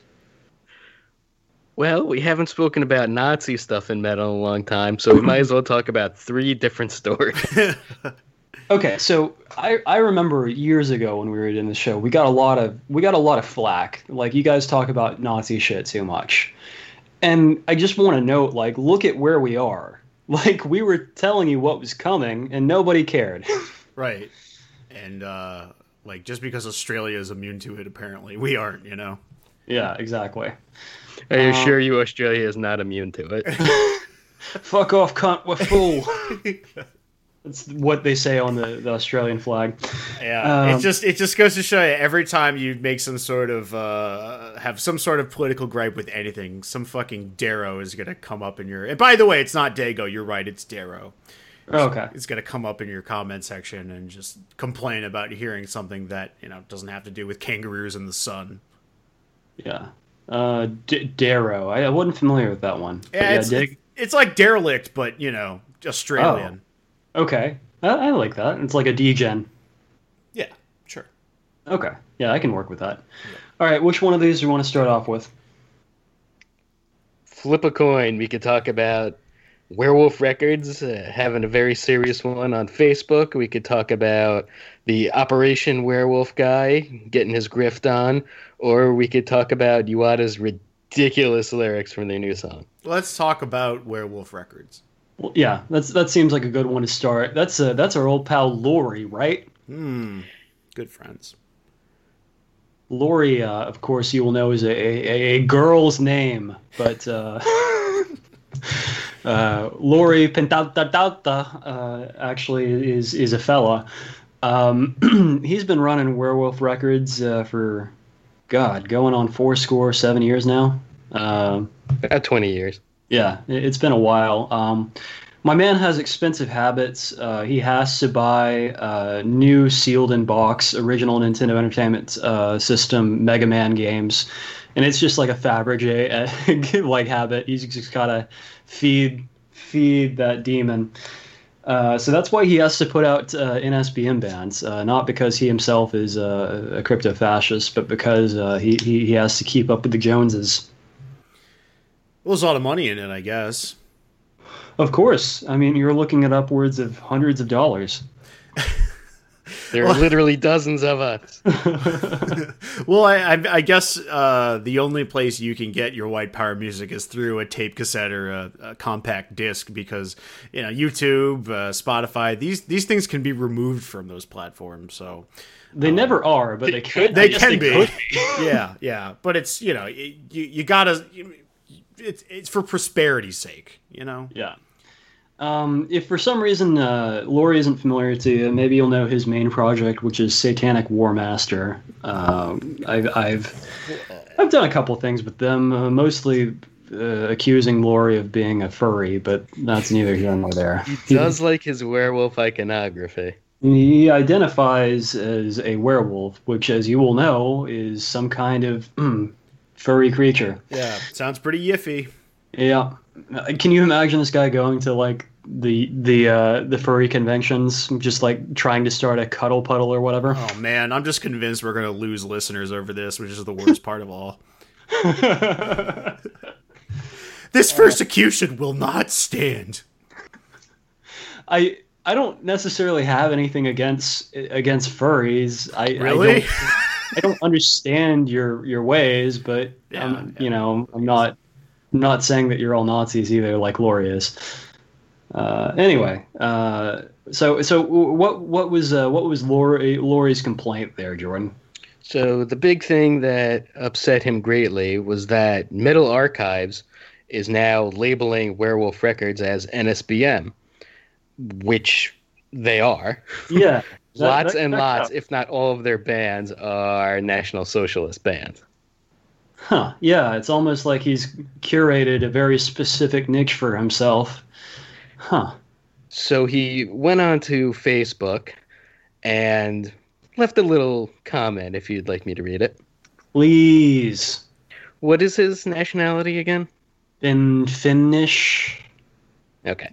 Speaker 5: Well, we haven't spoken about Nazi stuff in metal in a long time, so we might as well talk about 3 different stories.
Speaker 3: Okay, so I remember years ago when we were doing the show, we got a lot of flack. Like, you guys talk about Nazi shit too much. And I just want to note, like, look at where we are. Like, we were telling you what was coming, and nobody cared.
Speaker 4: Right. And, like, just because Australia is immune to it, apparently, we aren't, you know?
Speaker 3: Yeah, exactly.
Speaker 5: I assure you Australia is not immune to it.
Speaker 3: Fuck off, cunt, we're full. That's what they say on the Australian flag.
Speaker 4: Yeah, it just goes to show you, every time you make some sort of have some sort of political gripe with anything, some fucking Darrow is gonna come up in your. And by the way, it's not Dago. You're right. It's Darrow.
Speaker 3: Okay.
Speaker 4: It's gonna come up in your comment section and just complain about hearing something that doesn't have to do with kangaroos in the sun.
Speaker 3: Yeah. Darrow. I wasn't familiar with that one.
Speaker 4: Yeah, it's like derelict, but Australian.
Speaker 3: Oh. Okay, I like that. It's like a degen.
Speaker 4: Yeah, sure.
Speaker 3: Okay, yeah, I can work with that. Yeah. All right, which one of these do you want to start off with?
Speaker 5: Flip a coin. We could talk about Werewolf Records having a very serious one on Facebook. We could talk about the Operation Werewolf guy getting his grift on, or we could talk about Uada's ridiculous lyrics from their new song.
Speaker 4: Let's talk about Werewolf Records.
Speaker 3: Well, yeah, that seems like a good one to start. That's our old pal Lori, right?
Speaker 4: Good friends.
Speaker 3: Lori, of course, you will know is a girl's name, but Lori Pentauta actually is a fella. He's been running Werewolf Records for going on 7 years now.
Speaker 5: About 20 years.
Speaker 3: Yeah, it's been a while. My man has expensive habits. He has to buy new sealed in box original Nintendo Entertainment System Mega Man games, and it's just like a Fabergé like habit. He's just gotta feed that demon. So that's why he has to put out NSBM bans, not because he himself is a crypto fascist, but because he has to keep up with the Joneses.
Speaker 4: Well, there's a lot of money in it, I guess.
Speaker 3: Of course. I mean, you're looking at upwards of hundreds of dollars.
Speaker 5: There are literally dozens of us.
Speaker 4: Well, I guess the only place you can get your white power music is through a tape cassette or a compact disc, because YouTube, Spotify, these things can be removed from those platforms. So
Speaker 3: they never are, but they could.
Speaker 4: They can be. Yeah. But it's you gotta. It's for prosperity's sake,
Speaker 3: Yeah. If for some reason Laurie isn't familiar to you, maybe you'll know his main project, which is Satanic War Master. I've done a couple things with them, mostly accusing Laurie of being a furry, but that's neither here nor there.
Speaker 5: He does like his werewolf iconography.
Speaker 3: He identifies as a werewolf, which, as you will know, is some kind of furry creature.
Speaker 4: Yeah, sounds pretty yiffy.
Speaker 3: Yeah. Can you imagine this guy going to like the furry conventions, just like trying to start a cuddle puddle or whatever?
Speaker 4: Oh man, I'm just convinced we're gonna lose listeners over this, which is the worst part of all. This persecution will not stand.
Speaker 3: I don't necessarily have anything against furries.
Speaker 4: Really?
Speaker 3: I don't understand your ways, but I'm not saying that you're all Nazis either, like Laurie is. Anyway, so what was Laurie's complaint there, Jordan?
Speaker 5: So the big thing that upset him greatly was that Metal Archives is now labeling Werewolf Records as NSBM, which they are.
Speaker 3: Yeah.
Speaker 5: Lots, if not all of their bands are National Socialist bands.
Speaker 3: Huh. Yeah, it's almost like he's curated a very specific niche for himself. Huh.
Speaker 5: So he went on to Facebook and left a little comment, if you'd like me to read it.
Speaker 3: Please.
Speaker 5: What is his nationality again?
Speaker 3: Finnish.
Speaker 5: Okay.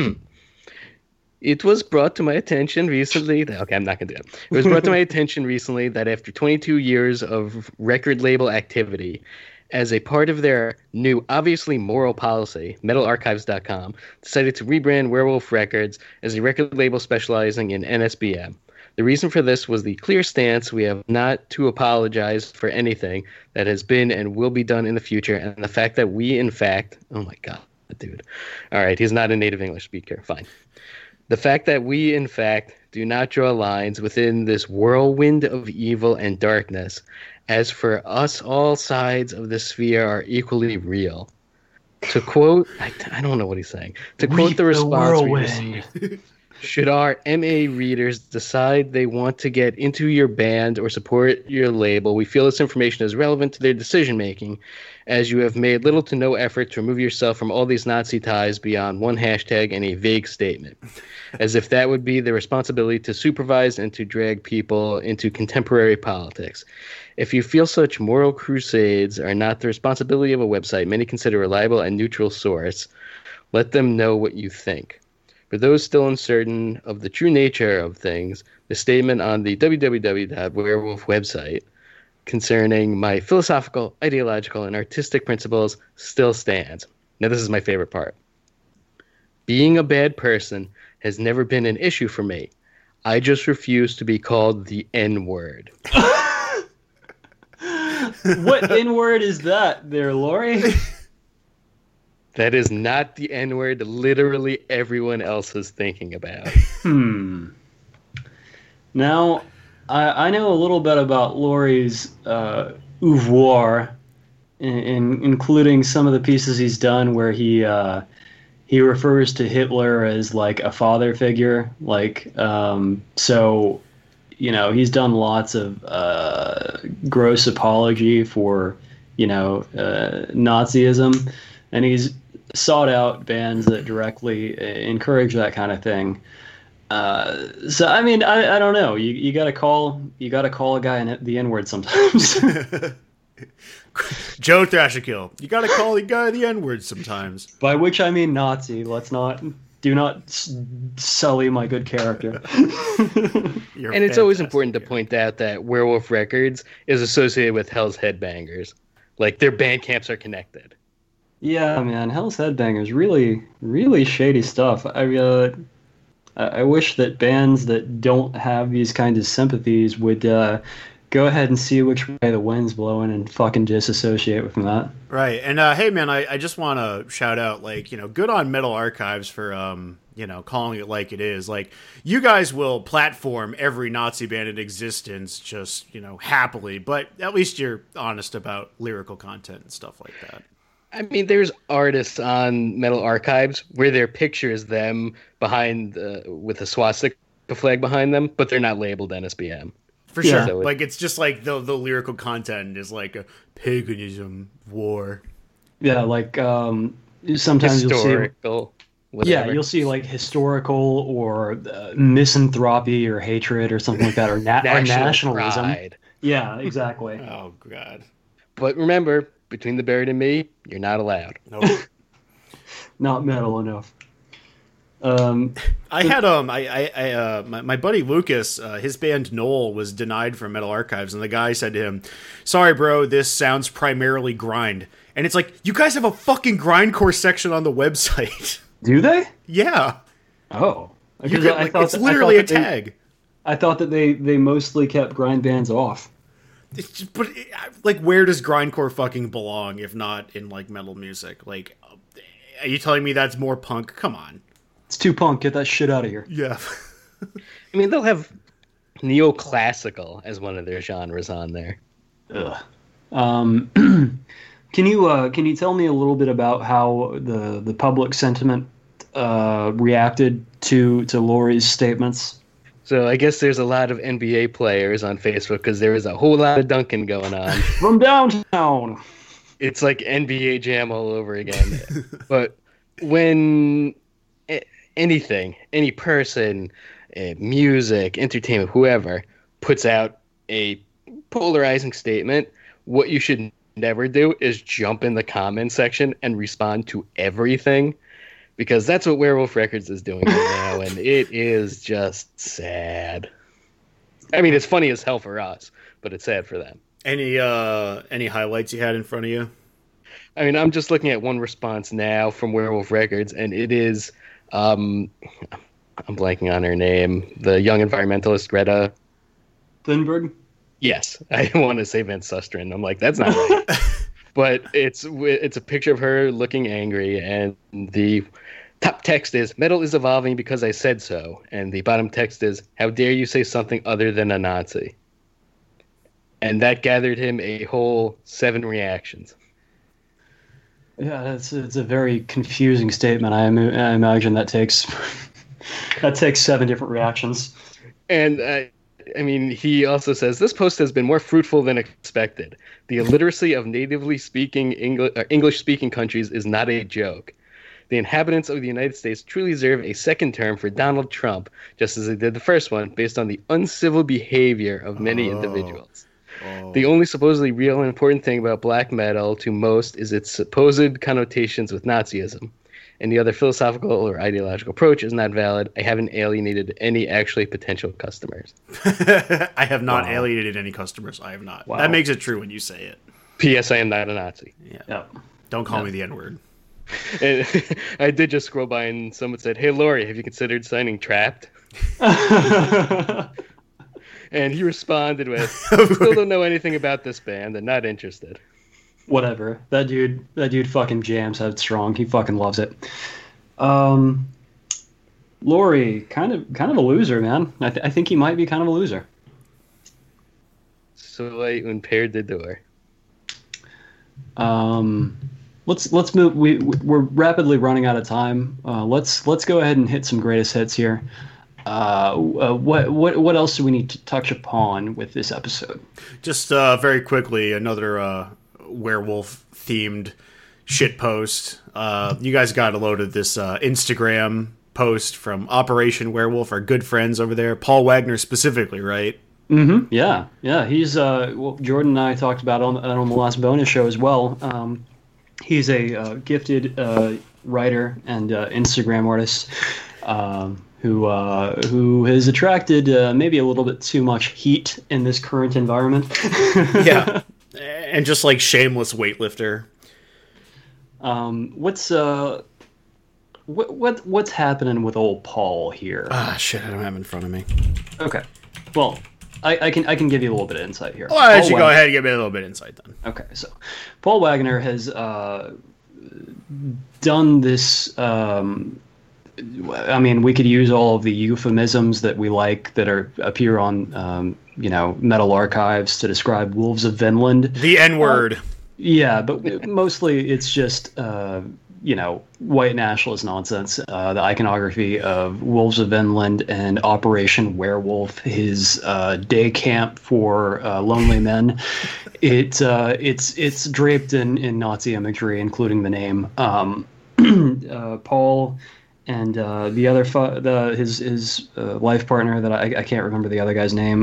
Speaker 5: It was brought to my attention recently. Okay, I'm not going to do it. It was brought to my attention recently that after 22 years of record label activity, as a part of their new, obviously moral policy, MetalArchives.com decided to rebrand Werewolf Records as a record label specializing in NSBM. The reason for this was the clear stance we have not to apologize for anything that has been and will be done in the future, and the fact that we, in fact, oh my God, dude. All right, he's not a native English speaker. Fine. The fact that we, in fact, do not draw lines within this whirlwind of evil and darkness. As for us, all sides of the sphere are equally real. To quote, I don't know what he's saying. To quote the response we received, should our MA readers decide they want to get into your band or support your label, we feel this information is relevant to their decision-making, as you have made little to no effort to remove yourself from all these Nazi ties beyond one hashtag and a vague statement, as if that would be the responsibility to supervise and to drag people into contemporary politics. If you feel such moral crusades are not the responsibility of a website many consider a reliable and neutral source, let them know what you think. For those still uncertain of the true nature of things, the statement on the www.werewolf website concerning my philosophical, ideological, and artistic principles still stands. Now, this is my favorite part. Being a bad person has never been an issue for me. I just refuse to be called the N-word.
Speaker 3: What N-word is that there, Laurie?
Speaker 5: That is not the N-word literally everyone else is thinking about.
Speaker 3: Now, I know a little bit about Laurie's oeuvre, including some of the pieces he's done where he refers to Hitler as like a father figure. So, he's done lots of gross apology for, Nazism, and he's sought out bands that directly encourage that kind of thing. So I mean, I don't know. You gotta call a guy the N-word sometimes.
Speaker 4: Joe Thrasherkill, you gotta call the guy the N-word sometimes.
Speaker 3: By which I mean Nazi. Do not sully my good character.
Speaker 5: And it's always important to point out that Werewolf Records is associated with Hell's Headbangers. Like, their band camps are connected.
Speaker 3: Yeah, man, Hell's Headbangers, really, really shady stuff. I wish that bands that don't have these kinds of sympathies would go ahead and see which way the wind's blowing and fucking disassociate from that.
Speaker 4: Right. And hey, man, I just want to shout out, like, good on Metal Archives for, calling it like it is. Like, you guys will platform every Nazi band in existence just, happily, but at least you're honest about lyrical content and stuff like that.
Speaker 5: I mean, there's artists on Metal Archives where their picture is them behind with a swastika flag behind them, but they're not labeled NSBM.
Speaker 4: For sure. So like, it's just like the lyrical content is like a paganism war.
Speaker 3: Yeah, like sometimes
Speaker 5: historical,
Speaker 3: you'll see... Yeah, you'll see like historical or misanthropy or hatred or something like that, or nationalism.
Speaker 5: Pride.
Speaker 3: Yeah, exactly.
Speaker 4: Oh, God.
Speaker 5: But remember... Between the Buried and Me, you're not allowed.
Speaker 4: Nope.
Speaker 3: Not metal enough.
Speaker 4: I had my buddy Lucas, his band Knoll was denied from Metal Archives, and the guy said to him, "Sorry, bro, this sounds primarily grind." And it's like, you guys have a fucking grindcore section on the website.
Speaker 3: Do they?
Speaker 4: Yeah.
Speaker 3: Oh,
Speaker 4: it's literally a tag.
Speaker 3: I thought that they mostly kept grind bands off.
Speaker 4: Like, where does grindcore fucking belong if not in, like, metal music? Like, are you telling me that's more punk? Come on.
Speaker 3: It's too punk. Get that shit out of here.
Speaker 4: Yeah.
Speaker 5: I mean, they'll have neoclassical as one of their genres on there.
Speaker 3: Ugh. Can you tell me a little bit about how the public sentiment reacted to Laurie's statements?
Speaker 5: So I guess there's a lot of NBA players on Facebook because there is a whole lot of dunking going on.
Speaker 3: From downtown.
Speaker 5: It's like NBA Jam all over again. But when anything, any person, music, entertainment, whoever, puts out a polarizing statement, what you should never do is jump in the comment section and respond to everything. Because that's what Werewolf Records is doing right now, and it is just sad. I mean, it's funny as hell for us, but it's sad for them.
Speaker 4: Any highlights you had in front of you?
Speaker 5: I mean, I'm just looking at one response now from Werewolf Records, and it is, I'm blanking on her name, the young environmentalist Greta
Speaker 3: Thunberg?
Speaker 5: Yes, I want to say Van Susteren. I'm like, that's not right. But it's a picture of her looking angry, and the top text is, "Metal is evolving because I said so." And the bottom text is, "How dare you say something other than a Nazi?" And that gathered him a whole 7 reactions.
Speaker 3: Yeah, it's a very confusing statement. I imagine that takes 7 different reactions.
Speaker 5: And I mean, he also says, "This post has been more fruitful than expected. The illiteracy of natively speaking English-speaking countries is not a joke. The inhabitants of the United States truly deserve a second term for Donald Trump, just as they did the first one, based on the uncivil behavior of many individuals. The only supposedly real and important thing about black metal to most is its supposed connotations with Nazism. Any other philosophical or ideological approach is not valid. I haven't alienated any actually potential customers."
Speaker 4: I have not alienated any customers. I have not. Wow. That makes it true when you say it.
Speaker 5: P.S. I am not a Nazi.
Speaker 4: Yeah. Don't call me the N-word.
Speaker 5: And I did just scroll by and someone said, "Hey, Laurie, have you considered signing Trapped?" And he responded with, "Still don't know anything about this band and not interested."
Speaker 3: Whatever. That dude fucking jams headstrong. He fucking loves it. Laurie, kind of a loser, man. I think he might be kind of a loser.
Speaker 5: Soy un perdedor.
Speaker 3: Let's move. We're rapidly running out of time. Let's go ahead and hit some greatest hits here. What else do we need to touch upon with this episode?
Speaker 4: Just very quickly, another werewolf themed shit post. You guys got a load of this Instagram post from Operation Werewolf, our good friends over there, Paul Wagner specifically, right?
Speaker 3: Mm-hmm. Yeah. He's Jordan and I talked about on the last bonus show as well. He's a gifted writer and Instagram artist who has attracted maybe a little bit too much heat in this current environment.
Speaker 4: Yeah, and just like shameless weightlifter.
Speaker 3: What's happening with old Paul here?
Speaker 4: Ah, shit, I don't have it in front of me.
Speaker 3: Okay, well, I can give you a little bit of insight here.
Speaker 4: Why don't you go ahead and give me a little bit of insight then?
Speaker 3: Okay, so Paul Wagner has done this. I mean, we could use all of the euphemisms that we like that appear on Metal Archives to describe Wolves of Vinland.
Speaker 4: The N-word.
Speaker 3: Yeah, but mostly it's just white nationalist nonsense. The iconography of Wolves of Vinland and Operation Werewolf, his day camp for lonely men. It's draped in Nazi imagery, including the name. Paul and the other his life partner that I can't remember the other guy's name.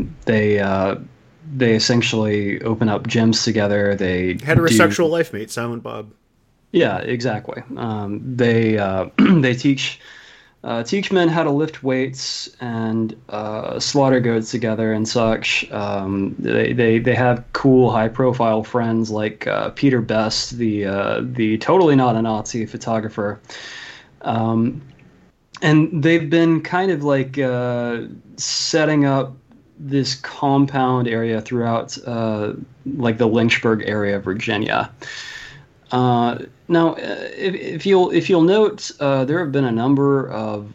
Speaker 3: They essentially open up gyms together. They
Speaker 4: heterosexual life mate, Silent Bob.
Speaker 3: Yeah, exactly. They teach men how to lift weights and slaughter goats together and such. They have cool, high-profile friends like Peter Best, the totally not a Nazi photographer. And they've been kind of like setting up this compound area throughout like the Lynchburg area of Virginia. Now, if you'll note, there have been a number of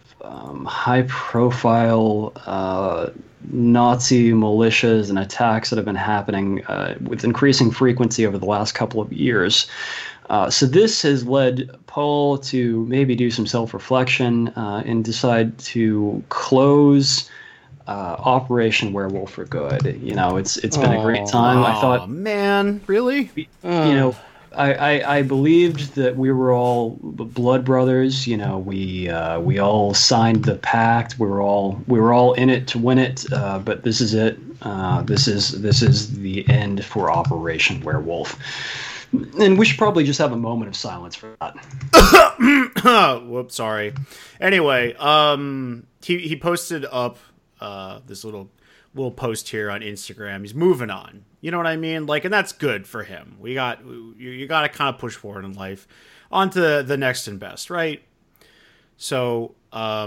Speaker 3: high-profile Nazi militias and attacks that have been happening with increasing frequency over the last couple of years. So this has led Paul to maybe do some self-reflection and decide to close Operation Werewolf for good. It's been a great time. I thought,
Speaker 4: man, really?
Speaker 3: I believed that we were all blood brothers. We all signed the pact. We were all in it to win it. But this is it. This is the end for Operation Werewolf. And we should probably just have a moment of silence for that.
Speaker 4: Whoops, sorry. Anyway, he posted up this little post here on Instagram. He's moving on. You know what I mean? Like, and that's good for him. You got to kind of push forward in life, on to the next and best, right? So,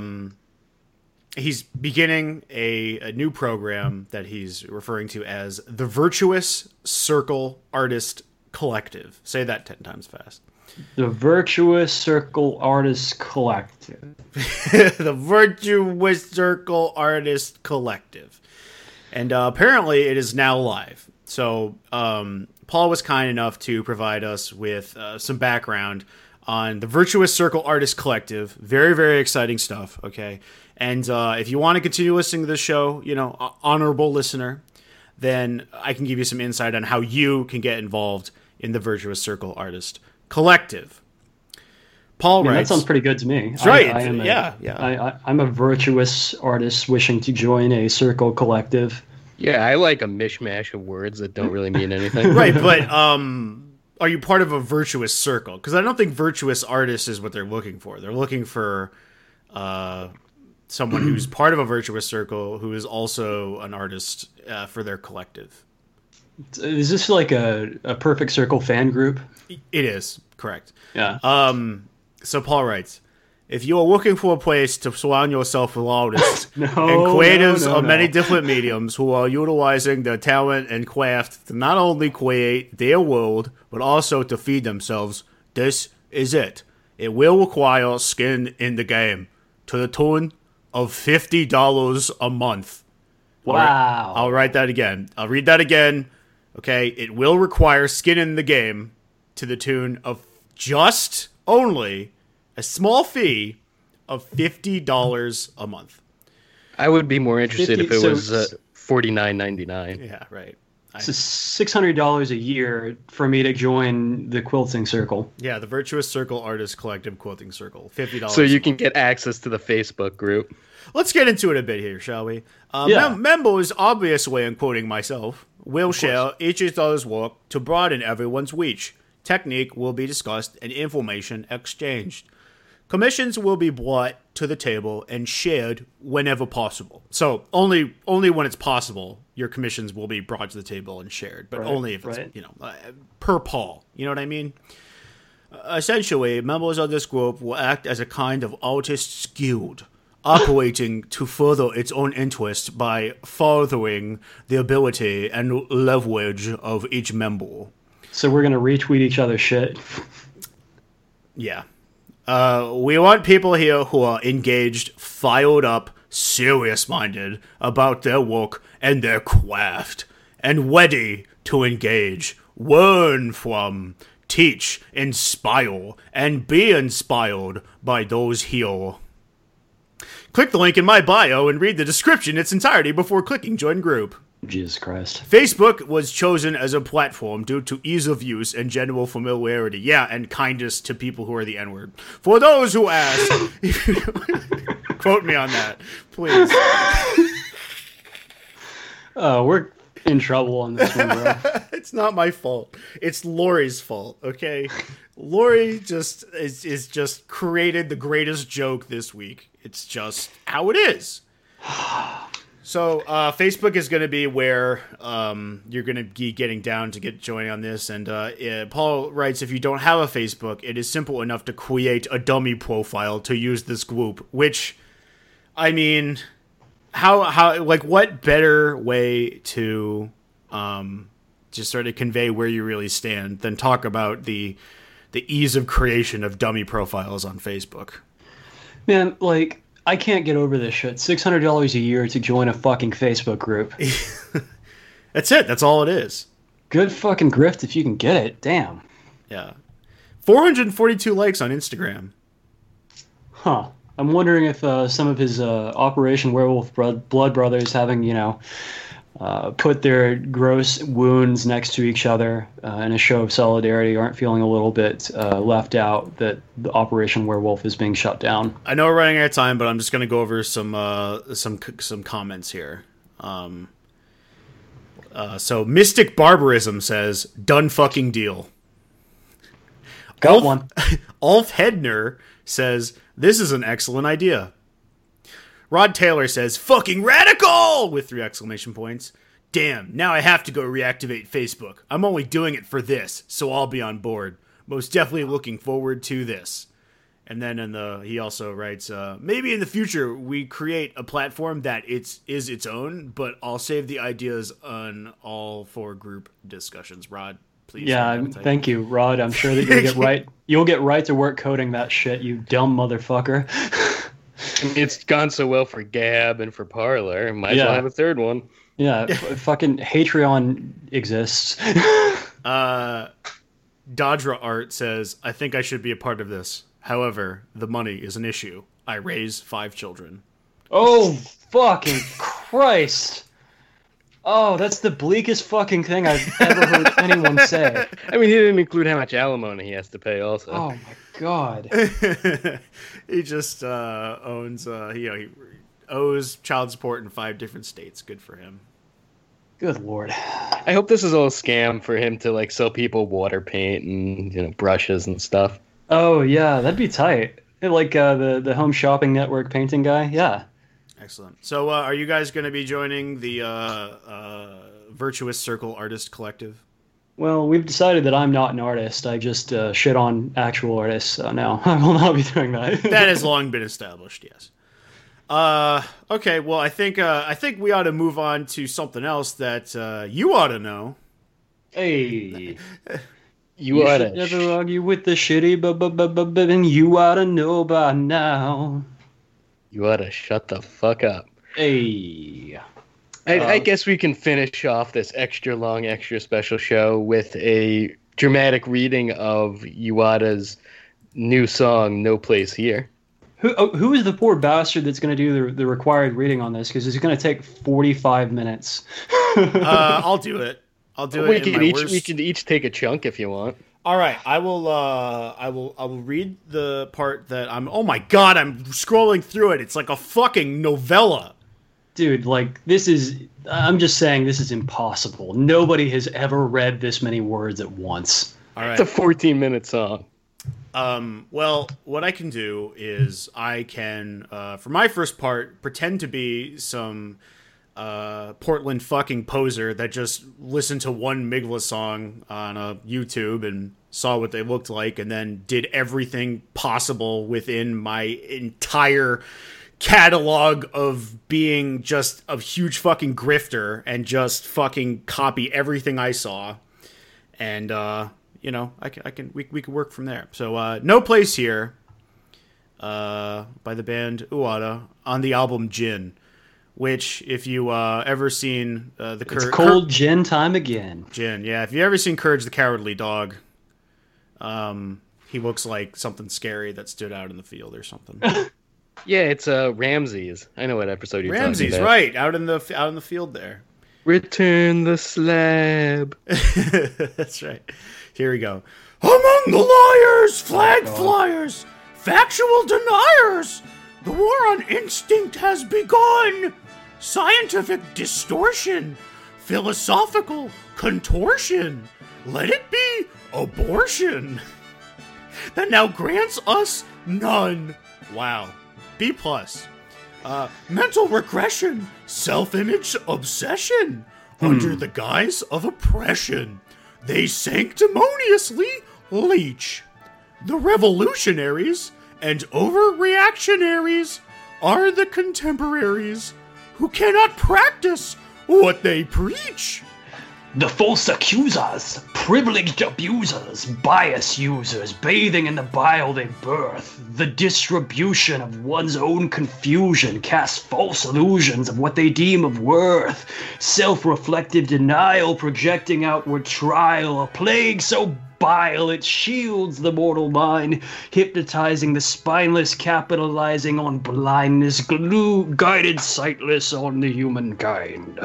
Speaker 4: he's beginning a new program that he's referring to as the Virtuous Circle Artist Collective. Say that 10 times fast.
Speaker 3: The Virtuous Circle Artist Collective.
Speaker 4: The Virtuous Circle Artist Collective. And apparently it is now live. So Paul was kind enough to provide us with some background on the Virtuous Circle Artist Collective. Very, very exciting stuff, okay? And if you want to continue listening to this show, honorable listener, then I can give you some insight on how you can get involved in the Virtuous Circle Artist Collective. Paul writes...
Speaker 3: That sounds pretty good to me.
Speaker 4: That's right.
Speaker 3: I'm a virtuous artist wishing to join a circle collective.
Speaker 5: Yeah, I like a mishmash of words that don't really mean anything.
Speaker 4: Right, but are you part of a virtuous circle? Because I don't think virtuous artist is what they're looking for. They're looking for someone who's part of a virtuous circle who is also an artist for their collective.
Speaker 3: Is this like a Perfect Circle fan group?
Speaker 4: It is, correct.
Speaker 3: Yeah.
Speaker 4: So Paul writes, if you are looking for a place to surround yourself with artists and creators of many different mediums who are utilizing their talent and craft to not only create their world, but also to feed themselves, this is it. It will require skin in the game to the tune of $50 a month.
Speaker 3: Wow.
Speaker 4: I'll write that again. I'll read that again. Okay, it will require skin in the game to the tune of just only a small fee of $50 a month.
Speaker 5: I would be more interested if it was $49.99.
Speaker 4: Yeah, right.
Speaker 2: It's $600 a year for me to join the quilting circle.
Speaker 4: Yeah, the Virtuous Circle Artist Collective Quilting Circle. $50.
Speaker 5: So you can get access to the Facebook group.
Speaker 4: Let's get into it a bit here, shall we?
Speaker 2: Yeah.
Speaker 4: Members, obviously, and quoting myself, will share each other's work to broaden everyone's reach. Technique will be discussed and information exchanged. Commissions will be brought to the table and shared whenever possible. So only when it's possible, your commissions will be brought to the table and shared, but only if it's per Paul. You know what I mean? Essentially, members of this group will act as a kind of artist's guild, operating to further its own interest by furthering the ability and leverage of each member.
Speaker 2: So we're gonna retweet each other's shit.
Speaker 4: Yeah. We want people here who are engaged, fired up, serious-minded about their work and their craft, and ready to engage, learn from, teach, inspire, and be inspired by those here. Click the link in my bio and read the description in its entirety before clicking Join Group.
Speaker 2: Jesus Christ.
Speaker 4: Facebook was chosen as a platform due to ease of use and general familiarity. Yeah, and kindness to people who are the N-word. For those who ask, quote me on that, please.
Speaker 2: We're in trouble on this one, bro.
Speaker 4: It's not my fault. It's Lori's fault, okay? Lori just is just created the greatest joke this week. It's just how it is. So Facebook is going to be where you're going to be getting down to get joining on this. And Paul writes, if you don't have a Facebook, it is simple enough to create a dummy profile to use this group. Which, I mean, how like what better way to just sort of convey where you really stand than talk about the ease of creation of dummy profiles on Facebook?
Speaker 2: Man, like, I can't get over this shit. $600 a year to join a fucking Facebook group.
Speaker 4: That's it. That's all it is.
Speaker 2: Good fucking grift if you can get it. Damn.
Speaker 4: Yeah. 442 likes on Instagram.
Speaker 2: Huh. I'm wondering if some of his Operation Werewolf Blood Brothers having, put their gross wounds next to each other in a show of solidarity aren't feeling a little bit left out that the Operation Werewolf is being shut down.
Speaker 4: I know we're running out of time, but I'm just going to go over some comments here. So Mystic Barbarism says, done fucking deal.
Speaker 2: Got one.
Speaker 4: Ulf Hedner says, this is an excellent idea. Rod Taylor says, fucking radical! With 3 exclamation points. Damn, now I have to go reactivate Facebook. I'm only doing it for this, so I'll be on board. Most definitely looking forward to this. And then he also writes, maybe in the future we create a platform that is its own, but I'll save the ideas on all 4 group discussions. Rod, please.
Speaker 2: Yeah, thank you, Rod. I'm sure that you'll get right to work coding that shit, you dumb motherfucker.
Speaker 5: It's gone so well for Gab and for Parler. Might as well have a third one.
Speaker 2: Yeah, fucking Patreon exists.
Speaker 4: Dodra Art says, I think I should be a part of this. However, the money is an issue. I raise 5 children.
Speaker 2: Oh, fucking Christ. Oh, that's the bleakest fucking thing I've ever heard anyone say.
Speaker 5: I mean, he didn't include how much alimony he has to pay also.
Speaker 2: Oh, my God.
Speaker 4: He just he owes child support in 5 different states. Good for him.
Speaker 2: Good Lord.
Speaker 5: I hope this is all a scam for him to sell people water paint and brushes and stuff.
Speaker 2: Oh yeah, that'd be tight. Like the Home Shopping Network painting guy. Yeah.
Speaker 4: Excellent. So, are you guys going to be joining the Virtuous Circle Artist Collective?
Speaker 2: Well, we've decided that I'm not an artist. I just shit on actual artists. So no, I will not be doing that.
Speaker 4: That has long been established. Yes. Okay. Well, I think we ought to move on to something else that you ought to know.
Speaker 2: Hey.
Speaker 5: You ought to
Speaker 2: never argue with the shitty, but you ought to know by now.
Speaker 5: You ought to shut the fuck up.
Speaker 2: Hey.
Speaker 5: I guess we can finish off this extra long, extra special show with a dramatic reading of Uwata's new song, No Place Here.
Speaker 2: Who is the poor bastard that's going to do the required reading on this? Because it's going to take 45 minutes.
Speaker 4: I'll do it. I'll do it in my worst.
Speaker 5: We can each take a chunk if you want.
Speaker 4: All right, I will read the part that I'm. Oh my god, I'm scrolling through it. It's like a fucking novella.
Speaker 3: Dude, like, this is... I'm just saying this is impossible. Nobody has ever read this many words at once.
Speaker 4: All right.
Speaker 5: It's a 14-minute song.
Speaker 4: Well, what I can do is I can, for my first part, pretend to be some Portland fucking poser that just listened to one Migla song on YouTube and saw what they looked like and then did everything possible within my entire catalog of being just a huge fucking grifter and just fucking copy everything I saw. And, we can work from there. So, No Place Here, by the band Uada, on the album Gin, which, if you ever seen
Speaker 3: It's cold gin time again.
Speaker 4: Gin, yeah. If you ever seen Courage the Cowardly Dog, he looks like something scary that stood out in the field or something.
Speaker 5: Yeah, it's Ramses. I know what episode you're talking about.
Speaker 4: Ramses, right? Out in the field there.
Speaker 5: Return the slab.
Speaker 4: That's right. Here we go. Among the liars, flag flyers, factual deniers, the war on instinct has begun. Scientific distortion, philosophical contortion, let it be abortion. That now grants us none. Wow. B+. Mental regression, self-image obsession, under the guise of oppression. They sanctimoniously leech. The revolutionaries and overreactionaries are the contemporaries who cannot practice what they preach.
Speaker 3: The false accusers, privileged abusers, bias users, bathing in the bile they birth, the distribution of one's own confusion casts false illusions of what they deem of worth, self-reflective denial projecting outward trial, a plague so bile it shields the mortal mind, hypnotizing the spineless, capitalizing on blindness, guided sightless on the humankind.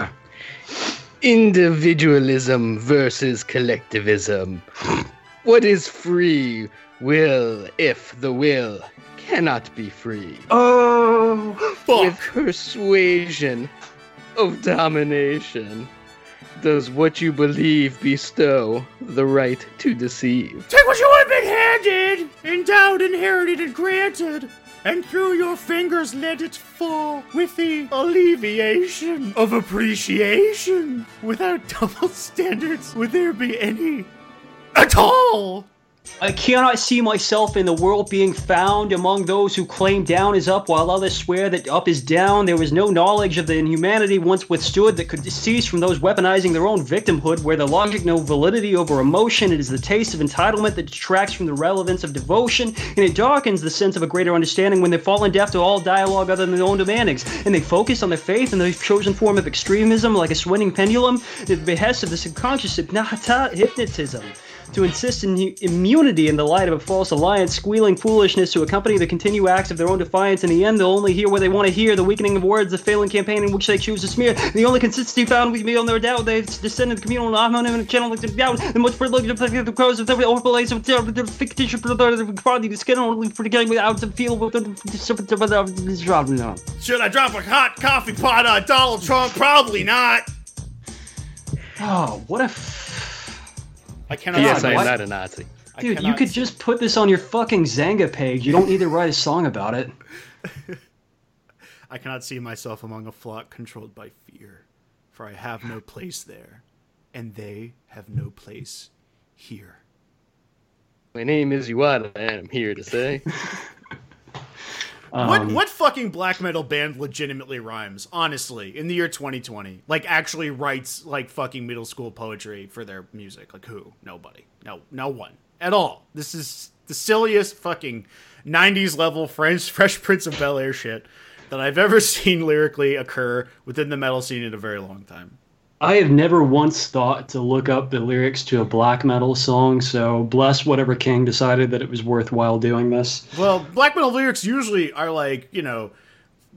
Speaker 5: Individualism versus collectivism. What is free will if the will cannot be free?
Speaker 3: Oh,
Speaker 4: fuck.
Speaker 5: With persuasion of domination, does what you believe bestow the right to deceive?
Speaker 4: Take what you have been handed, endowed, inherited, and granted, and through your fingers let it fall with the alleviation of appreciation. Without double standards, would there be any at all?
Speaker 3: I cannot see myself in the world being found among those who claim down is up while others swear that up is down. There was no knowledge of the inhumanity once withstood that could cease from those weaponizing their own victimhood, where the logic no validity over emotion. It is the taste of entitlement that detracts from the relevance of devotion, and it darkens the sense of a greater understanding when they've fallen deaf to all dialogue other than their own demandings, and they focus on their faith and their chosen form of extremism like a swinging pendulum at the behest of the subconscious hypnotism. To insist in immunity in the light of a false alliance, squealing foolishness to accompany the continued acts of their own defiance. In the end, they'll only hear what they want to hear, the weakening of words, the failing campaign in which they choose to smear. The only consistency found with me on their doubt, they've descended the communal and channel doubt, the most privileged of the cause of the overlays of the fictitious quality, the skin only forgetting without the feel with the.
Speaker 4: Should I drop a hot coffee pot on Donald Trump? Probably not.
Speaker 3: Oh, what a.
Speaker 4: I cannot.
Speaker 5: Yes, I'm not a Nazi.
Speaker 3: Dude, you could just put this on your fucking Zanga page. You don't need to write a song about it.
Speaker 4: I cannot see myself among a flock controlled by fear, for I have no place there, and they have no place here.
Speaker 5: My name is Uada, and I'm here to say...
Speaker 4: What fucking black metal band legitimately rhymes, honestly, in the year 2020? Like, actually writes, like, fucking middle school poetry for their music? Like, who? Nobody. No one. At all. This is the silliest fucking 90s level Fresh Prince of Bel-Air shit that I've ever seen lyrically occur within the metal scene in a very long time.
Speaker 3: I have never once thought to look up the lyrics to a black metal song, so bless whatever king decided that it was worthwhile doing this.
Speaker 4: Well, black metal lyrics usually are like, you know,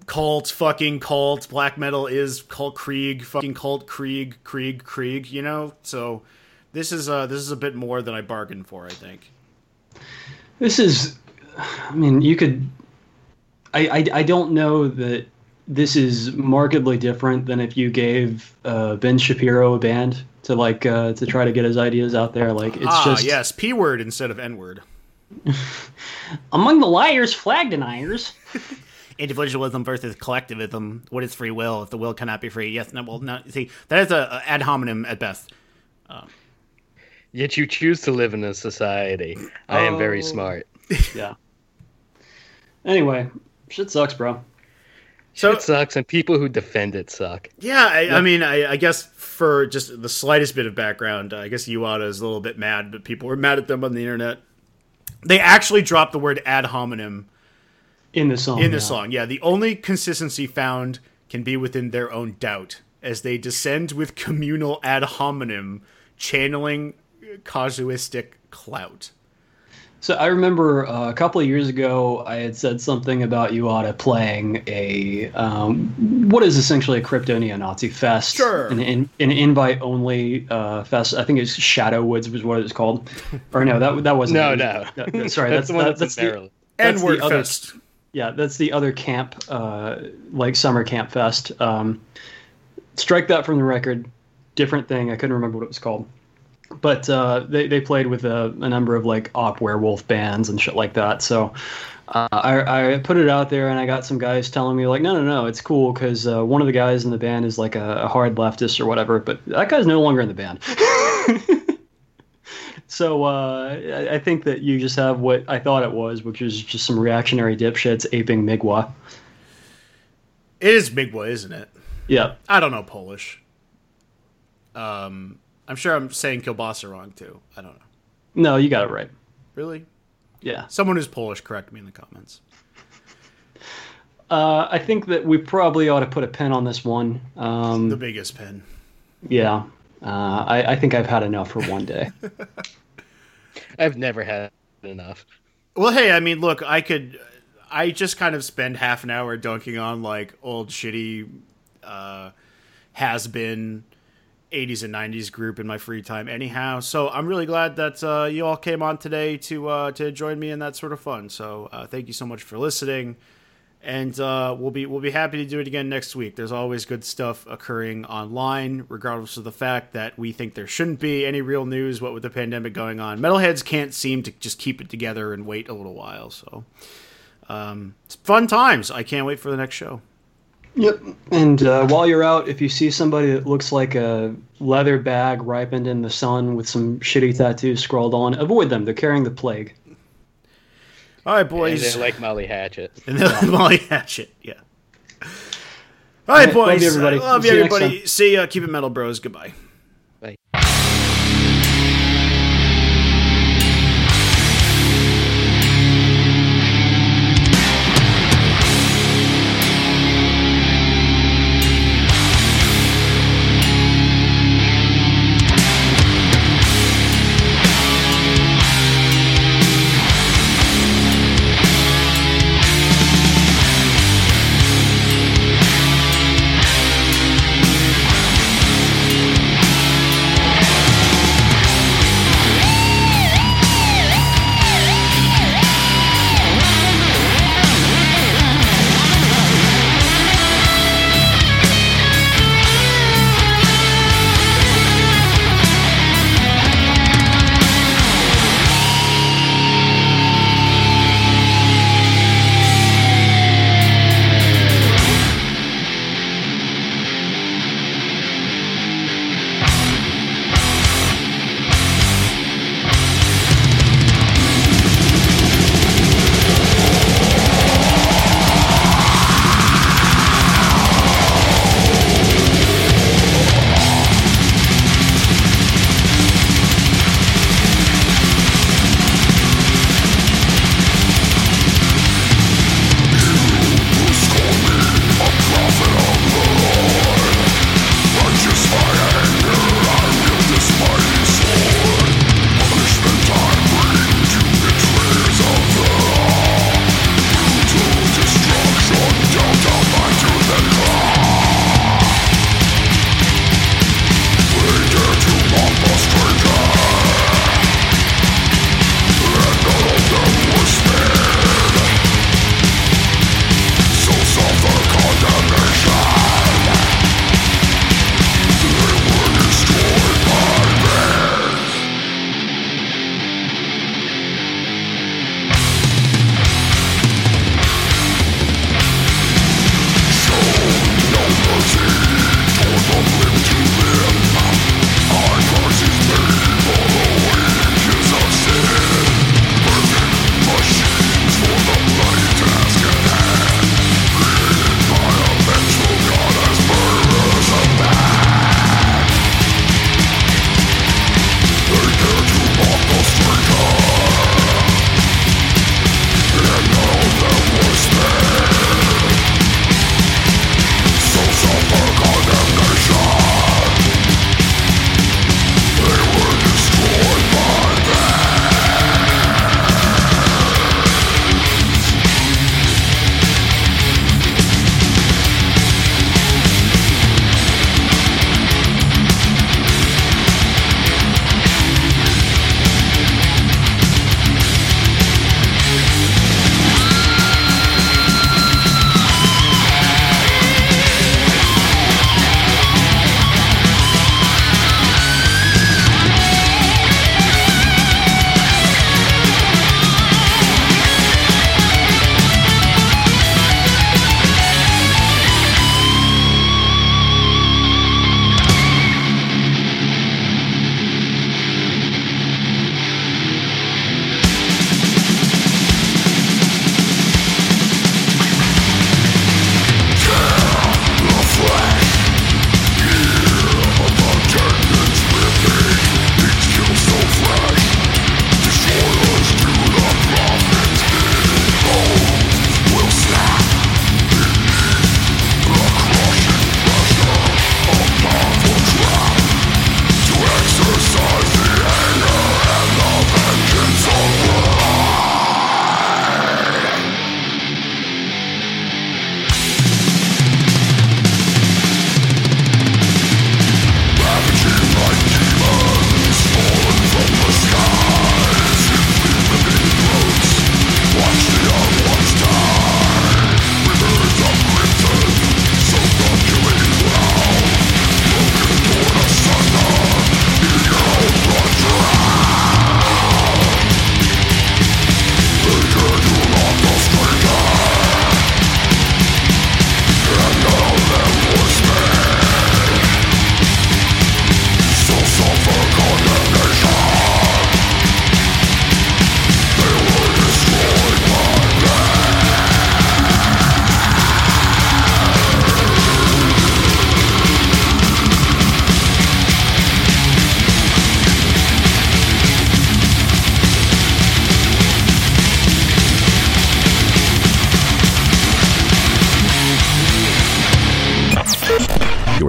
Speaker 4: cult, fucking cult. Black metal is cult Krieg, fucking cult Krieg, you know? So this is a bit more than I bargained for, I think.
Speaker 3: This is, I mean, you could, I don't know that this is markedly different than if you gave Ben Shapiro a band to try to get his ideas out there. Like, it's just...
Speaker 4: yes, P word instead of N word.
Speaker 3: Among the liars, flag deniers.
Speaker 4: Individualism versus collectivism. What is free will if the will cannot be free? Yes, no, well, no. See, that is a ad hominem at best.
Speaker 5: Yet you choose to live in a society. I am very smart.
Speaker 3: Yeah. Anyway, shit sucks, bro.
Speaker 5: Shit sucks, and people who defend it suck.
Speaker 4: Yeah, I mean, I guess for just the slightest bit of background, I guess Uada is a little bit mad, but people were mad at them on the internet. They actually dropped the word ad hominem
Speaker 3: in the song.
Speaker 4: Yeah, the only consistency found can be within their own doubt, as they descend with communal ad hominem, channeling casuistic clout.
Speaker 3: So I remember a couple of years ago, I had said something about Uada playing a what is essentially a crypto neo-Nazi fest,
Speaker 4: sure,
Speaker 3: an invite-only fest. I think it's Shadowwoods was what it was called, or no, that wasn't.
Speaker 5: No.
Speaker 3: Sorry,
Speaker 5: that's the one that's in Maryland.
Speaker 4: N-word fest.
Speaker 3: Yeah, that's the other camp, like summer camp fest. Strike that from the record. Different thing. I couldn't remember what it was called. But they played with a number of like op werewolf bands and shit like that. So I put it out there, and I got some guys telling me like, no, it's cool because one of the guys in the band is like a hard leftist or whatever. But that guy's no longer in the band. So I think that you just have what I thought it was, which is just some reactionary dipshits aping Migwa.
Speaker 4: It is Migwa, isn't it?
Speaker 3: Yeah.
Speaker 4: I don't know Polish. I'm sure I'm saying kielbasa wrong, too. I don't know.
Speaker 3: No, you got it right.
Speaker 4: Really?
Speaker 3: Yeah.
Speaker 4: Someone who's Polish, correct me in the comments.
Speaker 3: I think that we probably ought to put a pin on this one.
Speaker 4: The biggest pin.
Speaker 3: Yeah. I think I've had enough for one day.
Speaker 5: I've never had enough.
Speaker 4: Well, hey, I mean, look, I just kind of spend half an hour dunking on, like, old shitty has-been 80s and 90s group in my free time anyhow. So I'm really glad that you all came on today to join me in that sort of fun. So thank you so much for listening. And we'll be happy to do it again next week. There's always good stuff occurring online, regardless of the fact that we think there shouldn't be any real news. What with the pandemic going on, metalheads can't seem to just keep it together and wait a little while. So it's fun times. I can't wait for the next show.
Speaker 3: Yep. And while you're out, if you see somebody that looks like a leather bag ripened in the sun with some shitty tattoos scrawled on, avoid them. They're carrying the plague.
Speaker 4: All right, boys.
Speaker 5: And they're like Molly Hatchet.
Speaker 4: And they're like Molly Hatchet, yeah. All right, boys.
Speaker 3: Love you, everybody.
Speaker 4: Love you, everybody. See ya. Keep it metal, bros. Goodbye.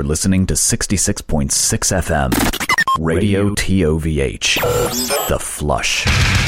Speaker 1: listening to 66.6 FM. Radio TOVH. The Flush.